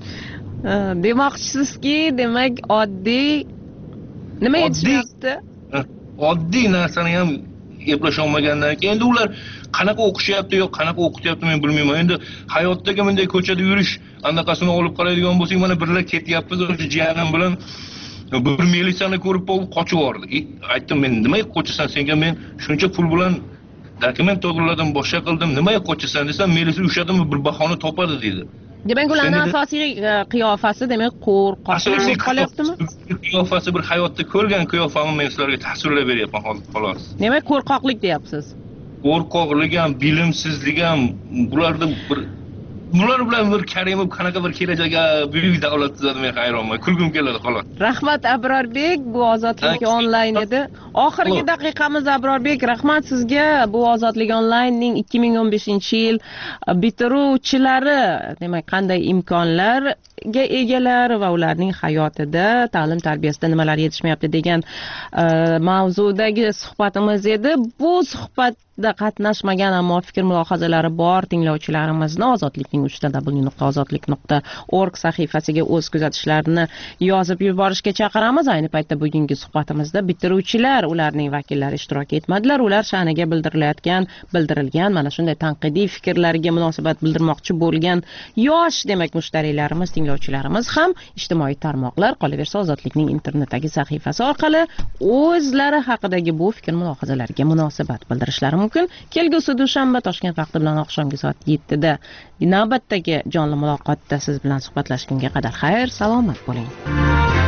Demoqchisizki, demak, oddiy nima yetishmayapti?
Oddiy narsani ham eplasha olmagandan keyin endi ular qanaqa o'qishyapti yo qanaqa o'qityapti men bilmayman. Endi hayotdagi bunday ko'chada yurish anaqasini olib qaraydigan bo'lsak, mana birlar ketyapmiz o'sha jiyanim bilan bir militsiyani ko'rib qolib qochib yubordi. Aytdim, men nimaga qochasan? Senga men shuncha pul bilan dokument to'g'riladim, boshqa qildim, nimaga qochasan desam, militsiya ushadimi bir bahona topadi dedi.
Demak, ularning asosiy qiyofasi demak qo'rqoqlik qolyaptimi?
Qiyofasi bir hayotda ko'rgan qiyofamni men sizlarga tasvirlab beryapman hozir xolos.
Demak, qo'rqoqlik deyapsiz.
Qo'rqoqlik ham, bilimsizlik ham, bularda bir bular bilan bir Karimov qanaqa bir kelajakga buyuk davlat tuzadi, men hayronman. Kulgim keladi xolos.
Rahmat Abrorbek, bu ozodlik onlayn edi. Oxirgi daqiqamiz Abrorbek, rahmat sizga. Bu ozodlik onlaynning ikki ming o'n beshinchi yil bitiruvchilari, demak, qanday imkonlarga egalar va ularning hayotida, ta'lim tarbiyasida nimalar yetishmayapti degan mavzudagi suhbatimiz edi. Bu suhbatda qatnashmagan ammo fikr mulohazalari bor tinglovchilarimizni ozodlikning uchta w nuqta ozodlik nuqta org sahifasiga o'z kuzatishlarini yozib yuborishga chaqiramiz. Ayni paytda bugungi suhbatimizda bitiruvchilar, ularning vakillari ishtirok etmadilar. Ular sha'niga bildirilayotgan, bildirilgan mana shunday tanqidiy fikrlarga munosabat bildirmoqchi bo'lgan yosh, demak, mushtariylarimiz, tinglovchilarimiz ham ijtimoiy tarmoqlar, qolaversa ozodlikning internetdagi sahifasi orqali o'zlari haqidagi bu fikr mulohazalariga munosabat bildirishlari mumkin. Kelgusi dushanba Toshkent vaqti bilan oqshomgi soat yettida navbatdagi jonli muloqotda siz bilan suhbatlashgunga qadar xayr, salomat bo'ling.